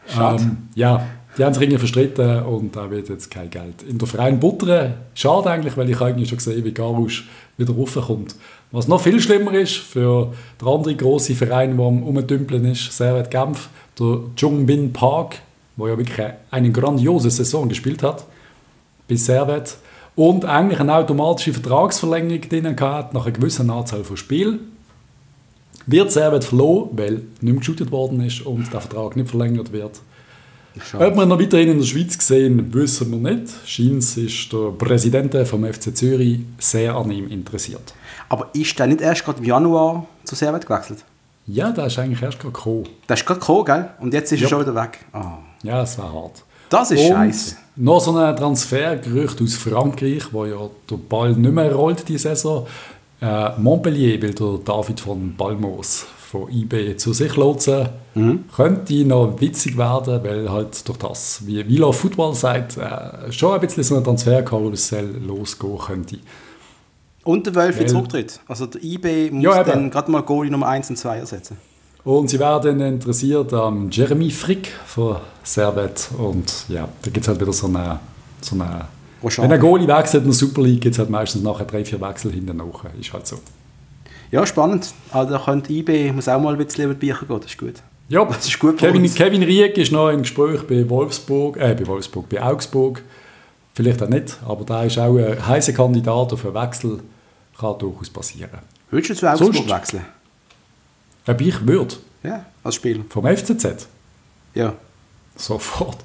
[SPEAKER 1] Die haben sich irgendwie verstritten und da wird jetzt kein Geld in der Verein buttern. Schade eigentlich, weil ich eigentlich schon gesehen, wie Garouche wieder raufkommt. Was noch viel schlimmer ist für den anderen grossen Verein, der am Umdümpeln ist, Servette Genf, der Jung-Bin Park, der ja wirklich eine grandiose Saison gespielt hat, bis Servette, und eigentlich eine automatische Vertragsverlängerung drin hatte, nach einer gewissen Anzahl von Spielen. Wird Servette verloren, weil nicht mehr geshootet worden ist und der Vertrag nicht verlängert wird. Schade. Ob wir noch weiterhin in der Schweiz sehen, wissen wir nicht. Scheint ist der Präsident vom FC Zürich sehr an ihm interessiert.
[SPEAKER 2] Aber ist der nicht erst gerade im Januar zu Servette gewechselt?
[SPEAKER 1] Ja, der ist eigentlich erst gerade gekommen.
[SPEAKER 2] Der ist gerade gekommen, gell? Und jetzt ist er schon wieder weg. Oh.
[SPEAKER 1] Ja, das war hart.
[SPEAKER 2] Das ist scheiße.
[SPEAKER 1] Noch so ein Transfergerücht aus Frankreich, wo ja der Ball nicht mehr rollt diese Saison. Montpellier will der David von Balmos von IB zu sich lotsen. Könnte noch witzig werden, weil halt durch das, wie Villa Football sagt, schon ein bisschen so ein Transferkarussell losgehen könnte.
[SPEAKER 2] Und der Wölfe zurücktritt. Also der IB muss dann gerade mal Goalie Nummer 1 und 2 ersetzen.
[SPEAKER 1] Und sie werden interessiert am Jeremy Frick von Servette. Und ja, da gibt es halt wieder so eine wenn ein Goalie wechselt in der Super League, gibt es halt meistens nachher 3-4 Wechsel hinten nach. Ist halt so.
[SPEAKER 2] Ja, spannend. Also da könnte IB muss auch mal ein bisschen über die Bücher gehen, das ist gut.
[SPEAKER 1] Ja, das ist gut Kevin Rieck ist noch im Gespräch bei Augsburg. Vielleicht auch nicht, aber da ist auch ein heißer Kandidat auf einen Wechsel. Kann durchaus passieren.
[SPEAKER 2] Würdest du zu Augsburg wechseln?
[SPEAKER 1] Ob ich würde?
[SPEAKER 2] Ja, als Spieler.
[SPEAKER 1] Vom FCZ?
[SPEAKER 2] Ja.
[SPEAKER 1] Sofort.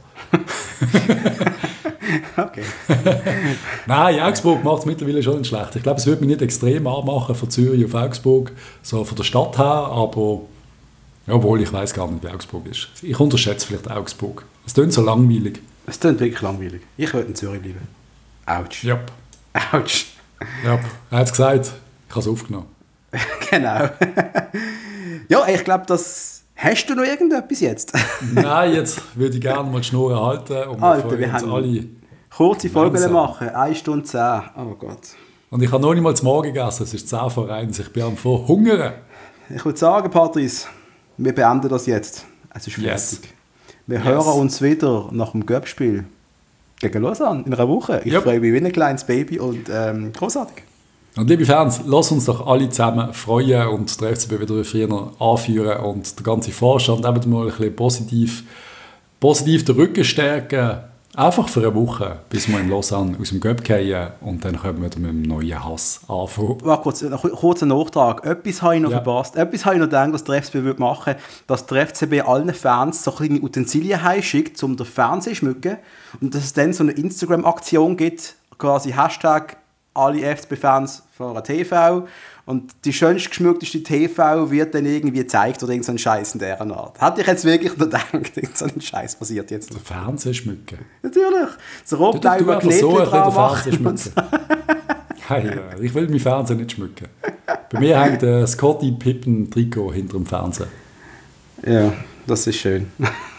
[SPEAKER 2] Okay.
[SPEAKER 1] Nein, Augsburg macht es mittlerweile schon nicht schlecht. Ich glaube, es würde mich nicht extrem anmachen von Zürich auf Augsburg, so von der Stadt her, aber obwohl ich weiß gar nicht, wie Augsburg ist. Ich unterschätze vielleicht Augsburg. Es klingt so langweilig.
[SPEAKER 2] Es klingt wirklich langweilig. Ich würde in Zürich bleiben. Autsch.
[SPEAKER 1] Yep.
[SPEAKER 2] Autsch.
[SPEAKER 1] Yep. Er hat es gesagt, ich habe es aufgenommen.
[SPEAKER 2] Genau. Ja, ich glaube, das... Hast du noch irgendetwas jetzt?
[SPEAKER 1] Nein, jetzt würde ich gerne mal die Schnur halten. Und
[SPEAKER 2] Alter, wir haben alle kurze Folgen machen. 1 Stunde 10. Oh Gott.
[SPEAKER 1] Und ich habe noch nicht mal zum Morgen gegessen. Es ist 10 vor 1. Ich bin am Verhungern.
[SPEAKER 2] Ich würde sagen, Patrice, wir beenden das jetzt. Es ist fertig. Yes. Wir hören uns wieder nach dem Göppspiel gegen Lausanne in einer Woche. Ich freue mich wie ein kleines Baby und großartig.
[SPEAKER 1] Und liebe Fans, lasst uns doch alle zusammen freuen und den FCB wieder früher anführen und der ganze Vorstand eben mal ein bisschen positiv den Rücken stärken. Einfach für eine Woche, bis wir in Lausanne aus dem Göpp fallen und dann können wir mit einem neuen Hass anfangen.
[SPEAKER 2] Warte kurz einen Nachtrag. Etwas habe ich noch verpasst. Etwas habe ich noch gedacht, was der FCB machen würde, dass der FCB allen Fans so kleine Utensilien heimschickt, um den Fernseher zu schmücken und dass es dann so eine Instagram-Aktion gibt, quasi Hashtag alle FCB-Fans vor einem TV und die schönst geschmückteste TV wird dann irgendwie gezeigt oder irgend so ein Scheiß in dieser Art. Hätte ich jetzt wirklich nur gedacht, irgend so ein Scheiß passiert jetzt.
[SPEAKER 1] Der Fernseher schmücken?
[SPEAKER 2] Natürlich. Das rot-blau Magnetchen dran machen.
[SPEAKER 1] So hey, ich will meinen Fernseher nicht schmücken. Bei mir hängt ein Scottie Pippen Trikot hinter dem Fernseher.
[SPEAKER 2] Ja, das ist schön.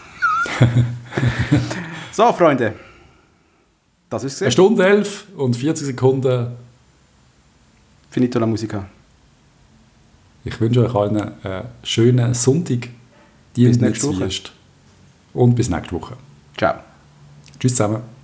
[SPEAKER 2] So, Freunde. Das ist es.
[SPEAKER 1] 1 Stunde 11 und 40 Sekunden.
[SPEAKER 2] Finito la musica.
[SPEAKER 1] Ich wünsche euch allen einen schönen Sonntag.
[SPEAKER 2] Bis nächste Woche.
[SPEAKER 1] Und bis nächste Woche.
[SPEAKER 2] Ciao.
[SPEAKER 1] Tschüss zusammen.